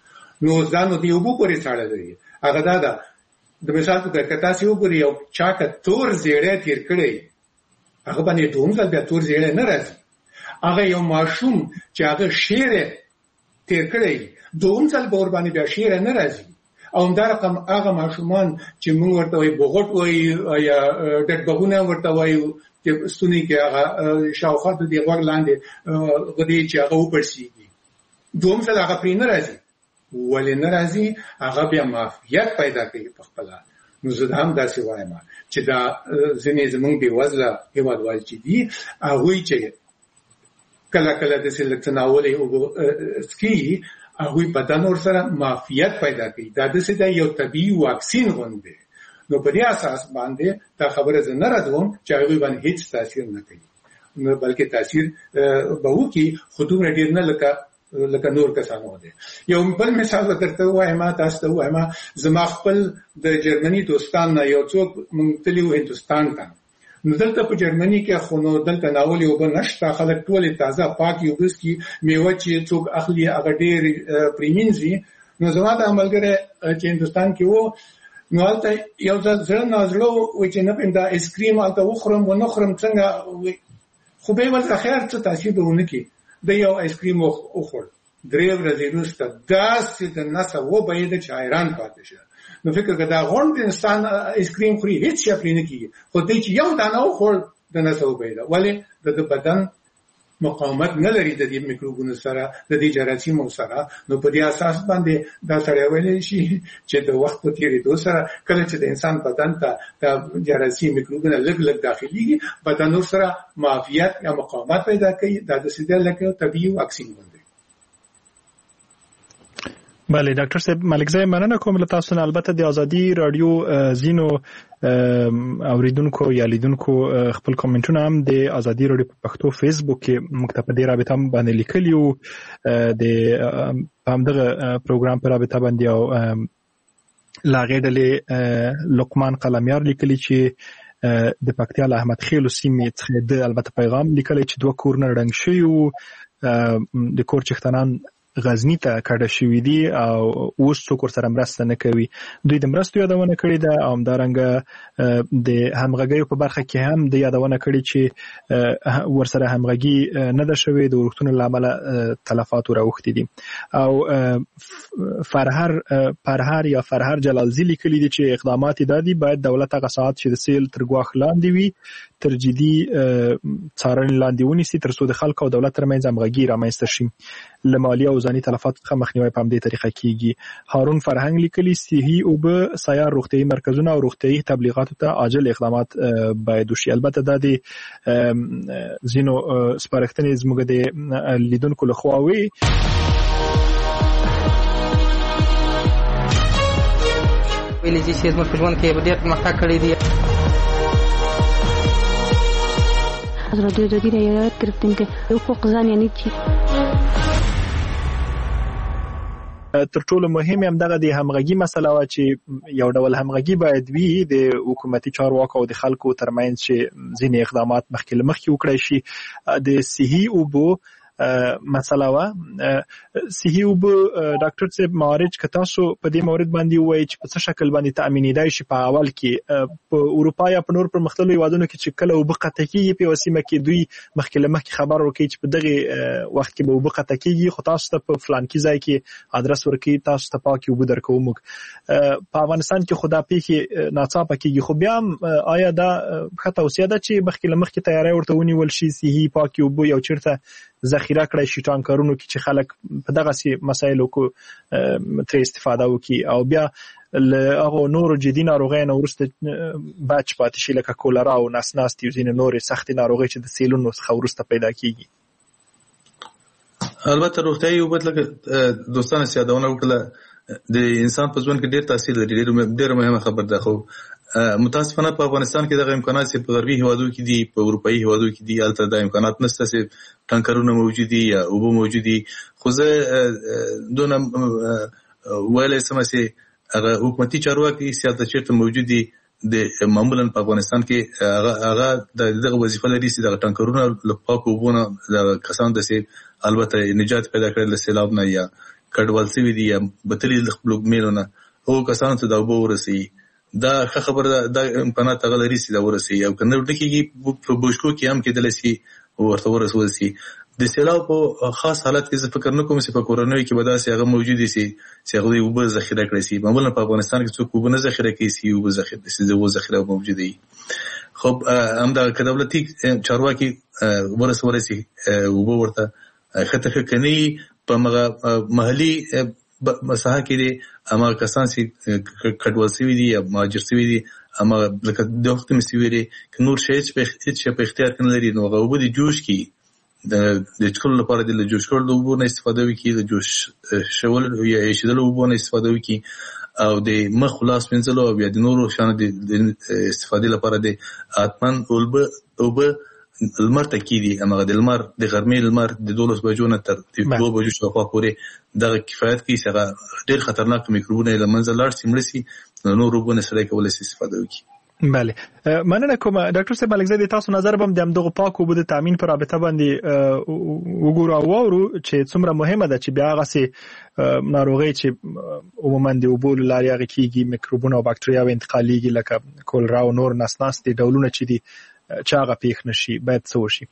نو ځانو دی وګو پورې ساړه دی هغه دا ده د مثال په توګه کتا سی وګوري یو چا ک تور زیړې تیر کړی هغه باندې دوم ځل بیا تور زیړې نه راځي هغه یو ماشوم چې هغه شیره تیر کړی دوم ځل به ور باندې بیا شیره نه راځي او همدا رقم هغه ماشومان چې موږ ورته وایي بغټ وایي یا ډټ بغونه ورته وایي چې ستوني کې هغه شاوخوا د دې غوږ لاندې غدي چې هغه وپړسیږي دوم ځل هغه پرې نه راځي ولې نه راځي هغه بیا معافیت پیدا کوي په خپل نو زه هم داسې وایم چې دا ځینې زمونږ بې وزله هېوادوال چې دي هغوی چې کله کله داسې لږ تناولې اوبه څکي هغوی بدن ورسره معافیت پیدا کوي دا داسې دی یو طبیعي واکسین غوندې نو په دې اساس باندې دا خبره زه نه راځوم چې هغوی باندې هیڅ تاثیر نه کوي نو بلکې تاثیر به وکړي خو دومره ډېر نه لکه لکه نور کسانو دی یو بل مثال درته وایم تاسو ته وایم زما خپل د جرمني دوستان نه یو څوک مونږ تلو هندستان ته نو دلته په جرمني کې خو نو دلته ناولې وب نشته خلک ټول تازه پاک یو بس کی میوه چې څوک اخلي هغه ډېر پریمینزي نو زما د عملګره چې هندستان کې وو نو البته یو ځل زړه نازلو و چې نه پم دا آیس کریم البته وخورم و نه خورم څنګه خو به ول خیر څه تاثیر به ونه کی د یو آیس کریم وخور درې ورځې وروسته داسې د نسه و به د چایران پاتې شه نو فکر کړه دا غوند انسان آیس کریم خوري هیڅ شي پرې نه کیږي خو دې چې یو دانه وخور د نسه و به ولې د بدن مقاومت نه لري د دې میکروبونو سره د دې جراثیمو سره نو په دې اساس باندې دا سره ویل شي چې د وخت په تیریدو سره کله چې د انسان بدن ته د جراثیم میکروبونه لږ لږ داخليږي بدن سره معافیت یا مقاومت پیدا کوي دا د سیده لکه طبيعي واکسین دی بله ډاکټر صاحب ملک زای مننه کوم له تاسو نه البته د ازادي رادیو زینو اوریدونکو یا لیدونکو خپل کومنټونه هم د ازادي رادیو په پښتو فیسبوک کې مکتب دی رابطه باندې لیکلی او د همدغه پروګرام پر رابطه باندې او لاغې ډلې لقمان قلمیار لیکلی چې د پکتیا له احمد خیل سیمې څخه د البته پیغام لیکلی چې دوه کورونه رنګ شوی او د کور چختنان غزنی ته کډه شوې دي او اوس څوک سره مرسته نه کوي دوی د مرستو یادونه کړې ده او همدارنګه د همغږۍ په برخه کې هم د یادونه کړې چې ورسره همغږي نه ده شوې د ورښتونو لامل تلفات راوختي دي او فرهر فرهر یا فرهر جلالزی لیکلي دي چې اقدامات دادي باید دولت هغه ساعت چې د سیل تر ګواښ لاندې وي تر جدي څارنې لاندې ونیسي تر څو د خلکو او دولت ترمنځ همغږي رامنځته شي له مالي او ځاني تلفات څخه مخنیوي په همدې طریقه کیږي هارون فرهنګ لیکلي صحي او به سیار روغتيایي مرکزونه او روغتيایي تبلیغاتو ته عاجل اقدامات باید وشي البته د دې زینو سپارښتنې زموږ د لیدونکو لخوا وي ویلې چې زموږ په ژوند کې ډېر پرمختګ کړی دی حضرت ازادي رعایت گرفتیم که حقوق زن یعنی چی تر ټولو مهم هم دغه د همغږي مسله وا چې یو ډول همغږي باید وي د حکومتي چارواکو او د خلکو ترمنځ چې ځینې اقدامات مخکې مخکې وکړي شي د صحي او بو مسله وا صحي او بو ډاکټر صاحب مارج کتا سو په دې مورید باندې وایي چې په څه شکل باندې تامینیدای شي په اول کې په اروپا یا په نور پر مختلفو هیوادونو کې چې کله او بقته کېږي په وسیمه کې دوی مخکې مخکې خبر ورکړي چې په دغه وخت کې به وبقته کېږي خو تاسو ته په فلان کې ځای کې ادرس ورکړي تاسو ته پاکي وب درکو موږ په افغانستان کې خدا پیخي ناڅاپه کېږي خو بیا آیا دا خطا اوسیا ده چې مخکې مخکې تیاری ورته ونیول شي صحي پاکي وب یو چیرته ذخیره کړی شي ټانکرونو کې چې خلک په دغه سي مسایلو کو تر استفاده وکي او بیا هغه نور جدي ناروغۍ نه ورسته بچ پاتې شي لکه کولرا او نس ناستي ځینې نور سخت ناروغۍ چې د سیلونو څخه ورسته پیدا کیږي البته روغتيایي او بدلګ دوستانه سیادونه وکړه د انسان په ژوند کې ډېر تاثیر لري ډېر مهمه خبر ده خو متاسفانه په افغانستان کې دغه امکانات په غربي هیوادو کې دي په اروپאי هیوادو کې دي البته د امکانات نشته چې ټانکرونه موجود دي یا اوبه موجود دي خو زه دونه ویلې سمسي هغه حکومتي چارواکي سیاست چیرته موجود دي د معمولا په افغانستان کې هغه دغه وظیفه لري چې د ټانکرونو لپاره کوونه د کسان د سي البته نجات پیدا کړل سیلاب نه یا کډوال سوي دي یا بتلي د خپل میلونه او کسانو ته دا اوبه ورسي دا خبره دا امکانات غلري سي دا ورسي او کنه ورکیږي په بوشکو کې هم کېدل سي ورته ورسول سي د سیلاب په خاص حالت کې فکر نه کوم چې په کورونوي کې به دا سي هغه موجود سي چې هغه اوبه ذخیره کړی سي معمولا په افغانستان کې څوک اوبه نه ذخیره کوي سي اوبه ذخیره سي د ذخیره موجود دي خب هم دا کډوالتي چارواکي ورسول سي اوبه ورته خطر کني په محلي مساحه کې دي اما کسان چې کډوال سوي دي یا مهاجر سوي دي اما لکه د وخت مسوي دي ک نور شي چې په اختیار کې لري نو هغه وبدي جوش کی د د ټول لپاره د جوش کول د وبو نه استفاده وکړي د جوش شول یا شیدل وبو نه استفاده وکړي او د مخ خلاص منځلو او بیا د نورو شان د استفاده لپاره د اتمن اولبه اوبه المر تکیدي امغه د المر د غرمې المر د دولس بجو نه تر دوه بجو شاوخوا پورې دغه کفایت کوي چې هغه ډېر خطرناک میکروبونه له منځه لاړ شي مړ شي نو روبونه سره کولای شي استفاده وکړي. بله مننه کوم ډاکټر صاحب ملکزی تاسو نظر بم د دغه پاک اوبو د تامین پر رابطه باندې وګورو او ورو چې څومره مهمه ده چې بیا هغه سي ناروغي چې عموما د اوبو لاري هغه کیږي میکروبونه او باکټریاوي انتقاليږي لکه کولرا او نور نسناس دي ډولونه چې دي چاغه پیښ نشي باید څه وشي.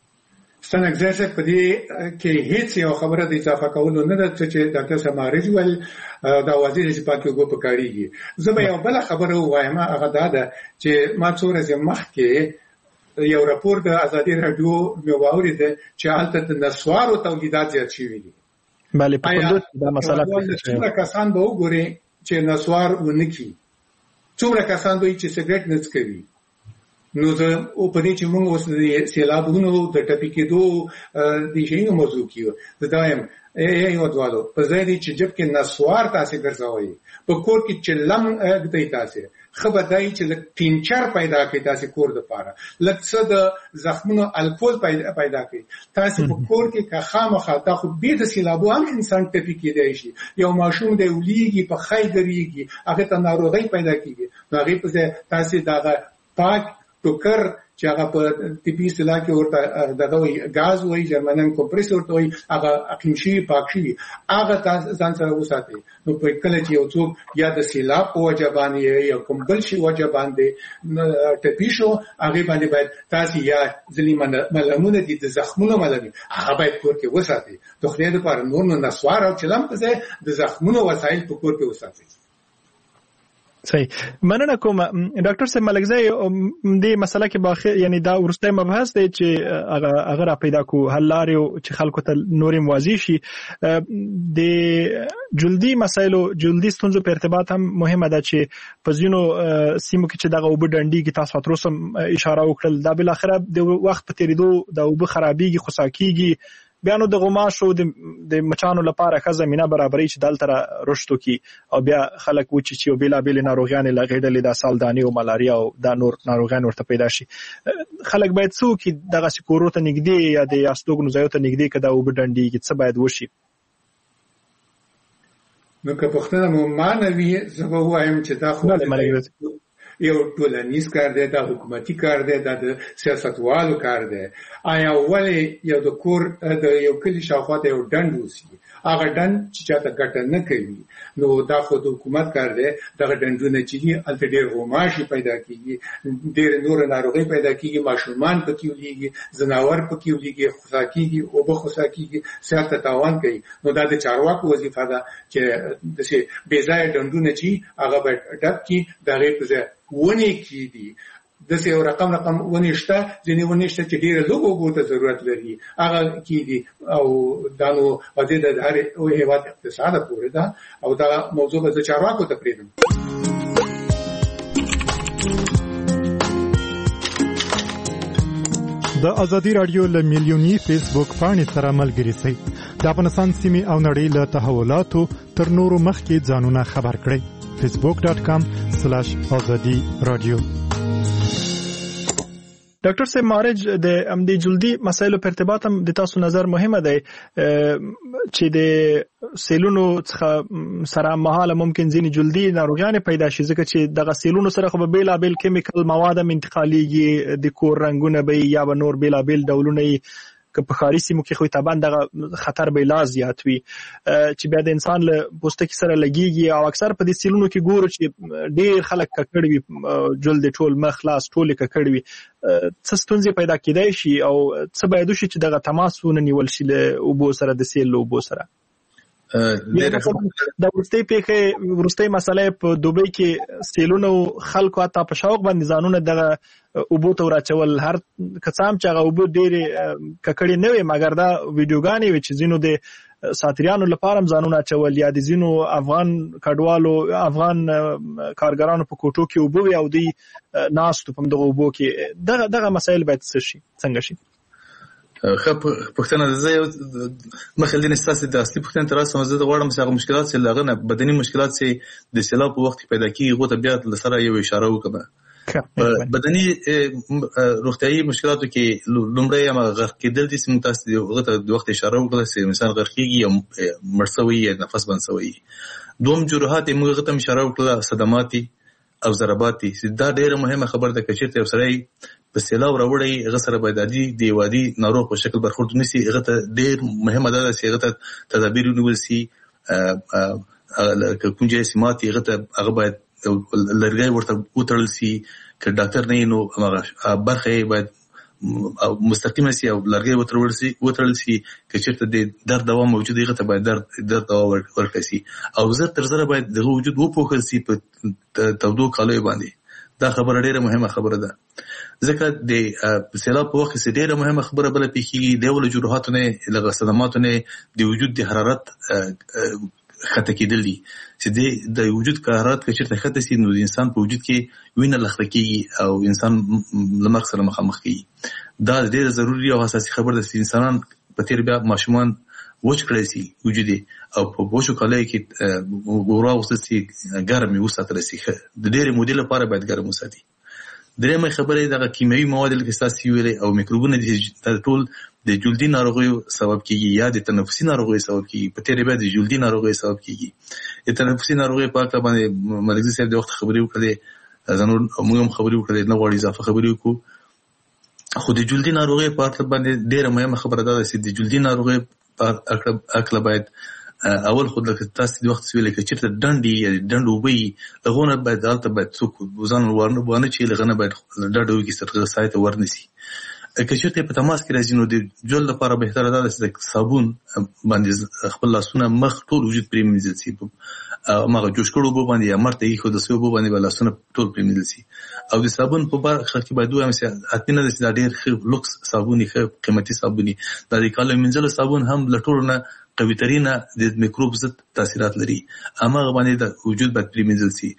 ستنه ځکه په دې کې هیڅ یو خبره د اضافه کولو نه ده چې ډاکټر سمارج ول دا وزیر چې پاکي وګ په کاریږي زه به یو بل خبره وایم هغه دا ده چې ما څو ورځې مخکې یو راپور د ازادي رادیو مې واورید چې حالت د نسوارو تولیدات زیات شوي دي. بله په کوم دا مسله څومره کسان به وګوري چې نسوار ونکي څومره کسان به چې سیګریټ نه څکوي نو زه او په دې چې موږ اوس د سیلابونو د ټپي کېدو د شینو موضوع کیو زه دایم یو دوالو په ځای دي چې جب کې نسوار تاسو ګرځوي په کور کې چې لم دای تاسو خبردای چې تینچر پیدا کوي تاسو کور د پاره لکه د زخمونو الکول پیدا پیدا کوي تاسو په کور کې که خامخا تا خو به د سیلابو هم انسان ټپي کېدای شي یو ماشوم د ولیږي په خای ګریږي هغه ته ناروغي پیدا کیږي نو هغه په تاسو دغه پاک ټوکر چې هغه په طبي اصطلاح کې ورته دغه غاز وایي جرمنن کمپریسور ته وایي هغه اقیم شي پاک شي هغه ځان سره وساتي نو په کله چې یو څوک یا د سیلاب په وجه باندې یا کوم بل شي وجه باندې ټپي شو هغه باندې باید تاسو یا ځلې ملمونه دي د زخمونو ملمي هغه باید کور کې وساتي د خدای لپاره نور نو نسوار او چلم په ځای د زخمونو وسایل په کور کې وساتي. صحیح مننه کوم ډاکټر صاحب ملکزی دې مسله کې باخ یعنی دا ورسته مبحث دی چې هغه را پیدا کو حل لاري چې خلکو ته نورې موازی شي د جلدی مسایلو جلدی ستونزو په ارتباط هم مهمه ده چې په ځینو سیمو کې چې دغه وب ډنډي کې تاسو تروسم اشاره وکړل دا بل اخره د وخت په تیریدو د وب خرابېږي خصاکیږي بیا نو د غماشو د مچانو لپاره ښه زمينه برابرې چې دلته رشتو کی او بیا خلک و چې یو بیلا بیل ناروغیان لغېدلې د سالدانی او ملاریا او د نور ناروغیان ورته پیدا شي خلک باید څو کې دغه سکورو ته نږدې یا د استوګنو ځایو ته نږدې کده او بدندې کې څه باید وشي. نو که پښتنه مو مانوي زه به وایم چې دا خو یو ټولنیز کار دی دا حکومتي کار دی دا د سیاستوالو کار دی آیا ولې یو د کور د یو کلی شاوخوا ته یو ډنډ وسی هغه ډنډ چې چاته ګټه نه کوي نو دا خو د حکومت کار دی دغه ډنډونه چې الته ډېر غوماشي پیدا کیږي ډېر نور ناروغي پیدا کیږي ماشومان پکې ولېږي زناور پکې ولېږي خصاکیږي او به خصاکیږي صحت ته تاوان کوي نو دا د چارواکو وظیفه ده چې دسه بې ځای ډنډونه چې هغه به ډک کی دغه په ځای ونی کی دي د څه یو رقم رقم ونیشته ځنی ونیشته چې ډیره لوګو بوته ضرورت لري هغه کی دي او دانو وځي د هر او هیواد اقتصاد پورې ده او دا موضوع به چارواکو ته پریدم. د ازادي رادیو له میلیونی فیسبوک پاڼې سره ملګري شئ د افغانستان سیمې او نړۍ له تحولاتو تر نورو مخکې ځانونه خبر کړئ facebook dot com slash azadi radio. ډاکټر صاحب مارج د امدی جلدی مسایلو په ارتباط هم د تاسو نظر مهمه ده چې د سیلونو څخه سره مهاله ممکن ځینې جلدی ناروغیان پیدا شي ځکه چې دغه سیلونو سره خو به بیل بیل کیمیکل مواد هم انتقالیږي د کور رنگونه به یا به نور بیل بیل ډولونه که په ښاري سیمو کې خو طبعا دغه خطر به لا زیات وي چې بیا د انسان له پوستکي سره لګیږي او اکثر په دې سیلونو کې ګورو چې ډېر خلک ککړ وي جلد ټول مخ لاس ټول ککړ وي څه ستونزې پیدا کېدای شي او څه باید وشي چې دغه تماس ونیول شي له اوبو سره د سیل له اوبو سره د ورستۍ پیښې ورستۍ مسله په دوبۍ کې سیلونو خلکو حتی په شوق باندې ځانونه دغه اوبو ته راچول هر کڅام چې هغه اوبو ډېرې ککړې نه وي مګر دا ویډیوګانې وي چې ځینو د ساتریانو لپاره هم ځانونه اچول یا د ځینو افغان کډوالو افغان کارګرانو په کوټو کې اوبو وي او دوی ناستو په دغه اوبو کې دغه دغه مسایل باید څه شي څنګه شي خو پښتنه زه یو مخکې د نستاسې د اصلي پښتنه تر اوسه زه غواړم چې هغه مشکلات چې لغه نه بدني مشکلات چې د سیلاب په وخت پیدا کیږي غوته بیا لسره یو اشاره وکړه بدني روغتيایي مشکلاتو کې لومړی هم غرق کېدل دي چې متاسف غوته د وخت اشاره وکړه چې انسان غرق کیږي یا مرسوي یا نفس بنسوي دوم جروحات موږ غوته اشاره وکړه صدماتي او ضرباتي دا ډیره مهمه خبره ده چې چیرته وسره په سیلاب راوړی هغه سره باید عادي دی وادي ناروغ په شکل برخورد نشي هغه ته ډیر مهمه ده چې هغه ته تدابیر ونیول شي کومجه سماتي هغه ته هغه باید لرګي ورته وتړل شي که ډاکټر نه نو هغه برخه باید مستقیمه سي او لرګي وتړل شي وتړل شي چې چیرته د درد دوا موجود هغه ته باید درد درد دوا ورکړي شي او زه تر زره باید د وجود وپوښل شي په تودو کالوي باندې دا خبره ډیره مهمه خبره ده ځکه د سیلاب په وخت کې ډیره مهمه خبره بل پیږي د ول جروحاتونه لږه صدماتونه د وجود د حرارت خطه کېدل دي چې د وجود حرارت کې چیرته خطه سي نو د انسان په وجود کې وینه لخته کېږي او انسان لمر سره مخامخ کېږي دا ډیره ضروري او اساسي خبره ده چې انسانان په تیر بیا ماشومان وچ کړی سي وجودي او په بوشو کالای کې ګورا وسسي ګرمي وساتل سي د ډیره مودې لپاره باید ګرم وساتي درېمه خبره دغه کیمیاوي مواد لکه ساسي ویلې او میکروبونه د ټول د جلدي ناروغیو سبب کیږي یا د تنفسي ناروغیو سبب کیږي په تیرې بعد د جلدي ناروغیو سبب کیږي د تنفسي ناروغیو په اړه باندې ملګری صاحب د وخت خبرې وکړې ځنور موږ هم خبرې وکړې نه غواړي اضافه خبرې وکړو خو د جلدي ناروغیو په اړه باندې ډېر مهمه خبره ده چې د جلدي ناروغیو په اړه باید اول خود لکه تاسو د وخت سویل کې چیرته ډنډي یا ډنډو وي لغونه باید دالته باید څوک وزن ورنه باندې چې لغونه باید ډډو کې سترګه سایت ورنسي که چیرته په تماس کې راځي نو د جل لپاره به تر دا چې صابون باندې خپل لاسونه مخ ټول وجود پرې منځل شي ماغه جوش کړو به باندې امرته یې خو د سوي به باندې لاسونه ټول پرې منځل شي او د صابون په بار خلک باید دوه هم اتنه د ډېر لوکس صابوني قیمتي صابوني د کاله منځل صابون هم لټورنه قوي ترينه د میکروب ضد تاثیرات لري اما باندې د وجود باید پرې منځل شي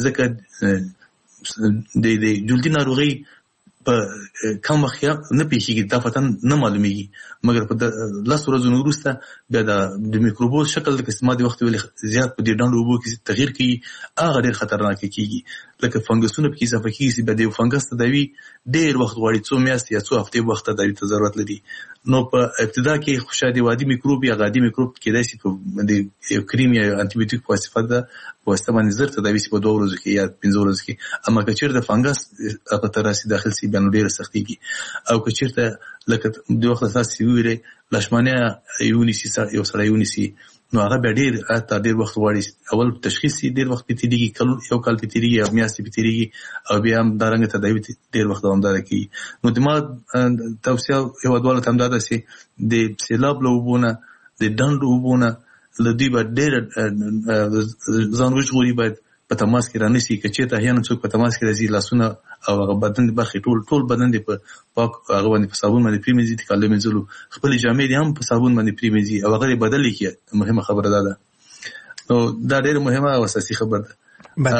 ځکه د د جلدي ناروغي په کوم وخت نه پیښیږي دا فتن نه معلومیږي مګر په لاس ورځې وروسته بیا د میکروبوز شکل د استعمال وخت ویل زیات په دې ډنډو وبو کې تغییر کوي هغه ډېر خطرناک کیږي لکه فنګسونه په کې اضافه کیږي به د فنګس تداوی ډېر وخت غواړي څو میاشتې یا څو هفتې وخت تداوی ته ضرورت لري نو په ابتدا کې خوشادي وادي میکروب یا غادي میکروب کې داسې په د یو کریم یا انټي بیوټیک په واسطه ده په واسطه باندې زر تداوی په دوه ورځو کې یا پنځه ورځو کې اما که چیرته فنګس هغه تراسي داخل سي بیا نو ډېر سختيږي او که چیرته لکه د وخت اساس ویلې لښمنه یونیسي یو سره یونیسي نو هغه به ډېر اته ډېر وخت غواړي اول تشخیص ډېر وخت پېتیږي کله یو کال پېتیږي او میاشتې پېتیږي او بیا هم دا رنګ تداوی ډېر وخت دوامدار کوي نو د ما توصیه یو ډول هم دا ده چې د سیلاب لوبونه د ډنډ لوبونه لدی به ډېر ځان وژغوري باید په تماس کې رانیسي چې ته هیڅ څوک په تماس کې راځي لاسونه او هغه بدن د برخې ټول ټول بدن دی په پاک هغه باندې په صابون باندې پریمزي د کاله منځلو خپل جامې دي هم په صابون باندې پریمزي او هغه بدل کی مهمه خبره ده نو دا ډېر مهمه او اساسي خبره ده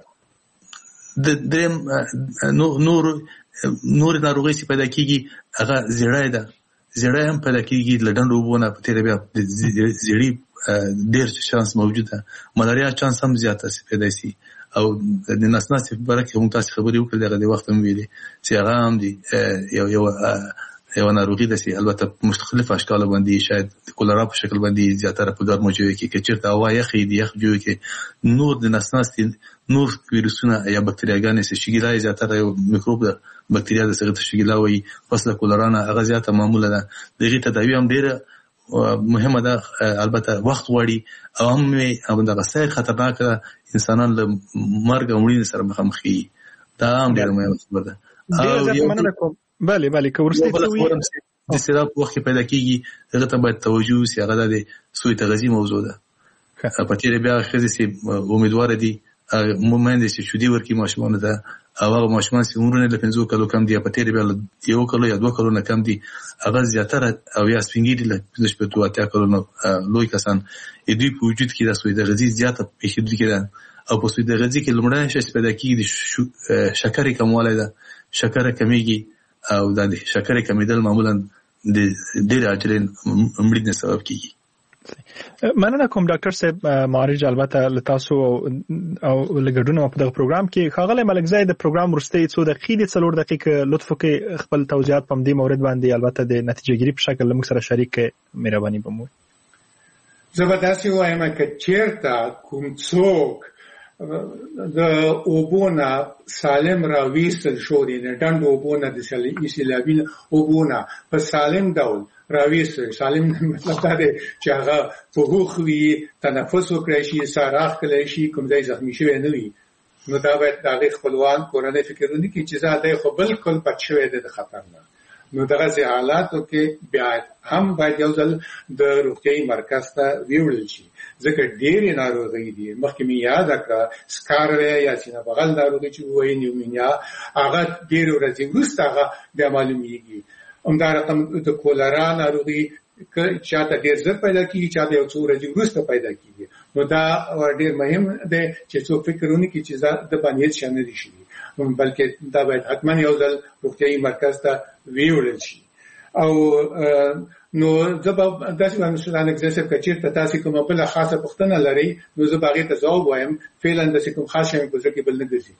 د دریم نور نور ناروغي چې پیدا کیږي هغه زیړای ده زیړای هم پیدا کیږي لډنډو وونه په تیر بیا د زیړی ډېر چانس موجود ده ملاریا چانس هم زیات شي پیدا شي او د نسناس په برکه هم تاسو خبرې وکړې دغه د وخت هم ویلي چې هغه هم دي یو یو یو ناروغي ده چې البته مختلف اشکال باندې شاید د کولرا په شکل باندې زیاتره په ګرمو ځایو کې کې چیرته هوا یخې دي یخ ځایو کې نور د نسناستي نور ویروسونه یا بکتریاګانې چې شګیلا زیاتره یو میکروب ده بکتریا د سره شګیلا وي فصله کولرا نه هغه زیاته معموله ده دغه تداوی هم ډیره مهمه ده البته وخت غواړي او هم همدغه سیر خطرناک ده انسانان له مرګ او مړینې سره مخامخ کیږي دا هم ډیره مهمه خبره ده. ډیره مننه کوم. بله بله که ورسته څه د سیراب وخت پیدا کیږي هغه ته باید توجه وشي هغه د سوی تغذیه موضوع ده. په تیر بیا خزي سي امیدوار دي مومند چې شودي ورکی ماشومان ده او هغه ماشومان چې عمرونه له پنځو کلو کم دي په تیر بیا یو کلو یا دوه کلو نه کم دي هغه زیاتره او یا سپینګری له پنځه شپږ اتیا کلو نه لوی کسان دوی په وجود کې د سوی تغذیه زیاته پیښیدل کېده او په سوی تغذیه کې لمړی شې پیدا کیږي شکر کموالی ده شکر کمیږي او د شکر کمیدل معمولا د ډېر اجرین مړینې سبب کیږي. مننه کوم ډاکټر صاحب معالج البته لتاسو او لګډونو په دغه پروګرام کې خاغله ملکزای د پروګرام ورسته څو دقیقې څلور دقیقې لطف وکړئ خپل توضیحات په دې مورد باندې البته د نتیجه ګیری په شکل موږ سره شریک مهرباني بمو. زبرداستی وایم چې چیرته کوم څوک د اوبونه سالم راويستل شو دي نه ډنډ اوبونه د سیلابین اوبونه په سالم ډول راويستل سالم مطلب دا دی چې هغه په هوخ وي تنفس وکړي شي ساراخ کړي شي کوم ځای زخمی شوی نه وي نو دا باید د خپلوان کورنۍ فکرونه کې چې زاده خو بالکل پټ شوی دی د خطر نه نو دغه حالاتو کې بیا هم باید یو ځل د روغتیايي مرکز ته ویوړل شي ځکه ډېرې ناروغۍ دي مخکې مې یاد کړه سکاروی یا سینه بغل ناروغي چې وایي نیومونیا هغه ډېرې ورځې وروسته هغه بیا معلومیږي همدا رقم د کولرا ناروغي چاته ډېر زر پیدا کیږي چاته یو څو ورځې وروسته پیدا کیږي نو دا ډېر مهم دی چې څوک فکرونه کوي چې د باندې شامل شي بلکې دا باید حتما یو ځل روغتیايي مرکز ته ویوړل شي او نو زبا داسې باندې سلام اگزیسټ کچیر ته تاسو کومه بل خاصه پښتنه لري نو زه باغې ته ځواب وایم فعلا د کوم خاص شی په ځکه بل نه ګرځي.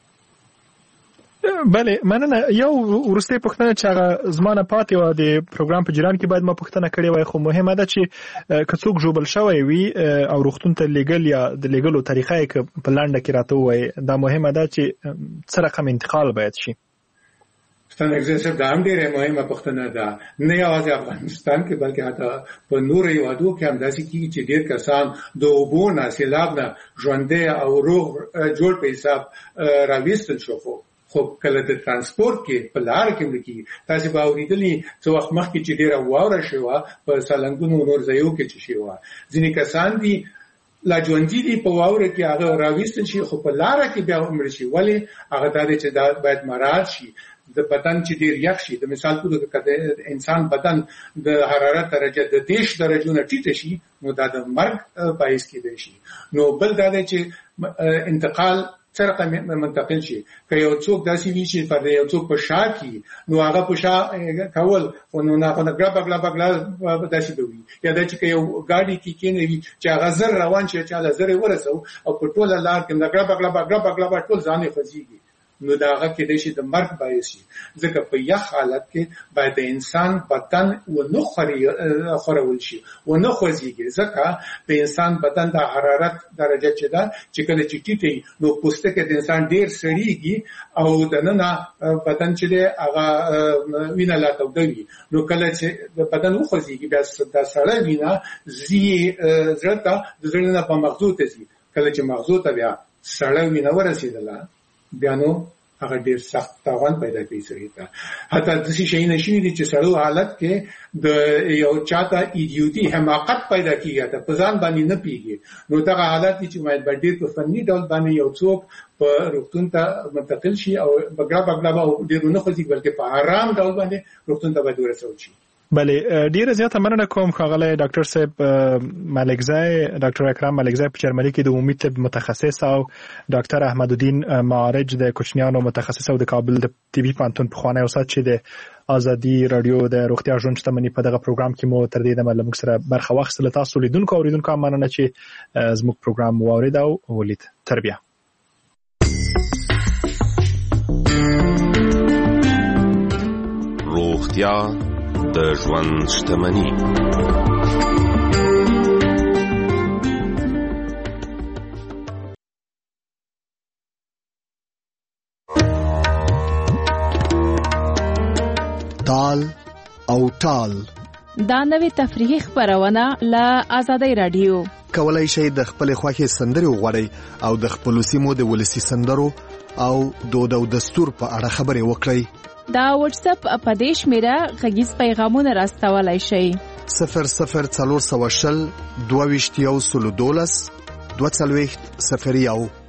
بله مننه یو ورسته پښتنه چې هغه زمانه پاتې و د پروګرام په جریان کې باید ما پښتنه کړې وای خو مهمه ده چې کڅوک جوړل شوی وي او روغتون ته لیګل یا د لیګلو طریقې کې په لانډه کې راته وای دا مهمه ده چې څه رقم انتقال باید شي. ستاسو اگزیسټ د هم ډېره مهمه پښتنه ده نه یوازې افغانستان کې بلکې حتی په نورو هیوادو کې هم داسې کیږي چې ډېر کسان د اوبو نه سیلاب نه ژوندې او روغ جوړ په حساب راويستل شو خو کله د ترانسپورت کې په لار کې ملکی تاسو به اوریدلی څو وخت مخکې چې ډېر واوره شوه په سالنګونو نور ځایو کې چې شوه ځینې کسان دي لا ژوندې دي په واوره کې هغه راويستل شي خو په لار کې بیا عمر شي ولی هغه د دې چې دا باید مراد شي د بدن چې ډیر یخ شي د مثال په توګه د انسان بدن د حرارت درجه د دیش درجو نه ټیټه شي نو دا د مرګ باعث کېدای شي نو بل دا چې انتقال سرقه منتقل شي که یو څوک داسې وي چې پر یو څوک په شا کې نو هغه په شا کول او نو نه په غلا بغلا بغلا داسې دوی یا دا چې یو ګاډي کې کېنه وي چې هغه زر روان شي چې هغه زر ورسو او په ټوله لار کې غلا بغلا بغلا بغلا ټول ځانې خوځيږي نو دا هغه کې د شي د مرګ باعث شي ځکه په یخ حالت کې باید د انسان بدن و نه خوري خورول شي و نه خوځيږي ځکه د انسان بدن د حرارت درجه چې دا چې کله چې ټیټي نو پوستکی د انسان ډیر سړیږي او د نن بدن چې دی هغه وینه لا تودوي نو کله چې د بدن و خوځيږي بیا د سړی وینه زی زړه د زړه په مغزو ته ځي کله چې مغزو ته بیا سړی وینه ورسېدله بیا نو هغه ډیر سخت تاوان پیدا کوي سړي ته حتی د څه شي نشي دي چې سړو حالت کې د یو چاته ایډیوټي حماقت پیدا کیږي ته په ځان باندې نه پیږي نو دا حالت چې باید ډیر په فني ډول باندې یو څوک په روغتون ته منتقل شي او بګړه بګړه به ډیر نه خوځي بلکې په آرام ډول باندې روغتون ته باید ورسول شي. بله ډیره زیاته مننه کوم خاغله ډاکټر صاحب ملکزای ډاکټر اکرم ملکزای په جرمني کې د عمومي طب متخصص او ډاکټر احمد الدین معارج د کوچنیانو متخصص او د کابل د طبي پوهنتون په خوانی اوسات چې د ازادي رادیو د روغتیا ژوند شتمنۍ په دغه پروګرام کې مو تر دې د معلومات سره برخه واخیستله تاسو لیدونکو اوریدونکو مننه چې زموږ پروګرام واورید او ولید تربیه روغتیا روغتیا د ژوند شتمني. تال او ټال دا نوې تفریحي خبرونه له آزادۍ رادیو. کولای شئ د خپل خوښې سندرې وغواړئ او د خپل سیمو د ولسی سندرو او دود او دستور په اړه خبرې وکړئ. دا واتس اپ په دې شمیره غږیز پیغامونه راستولای شئ. صفر صفر څلور سوه شل دوه ویشت یو سلو دولس دوه څلوېښت صفر یو.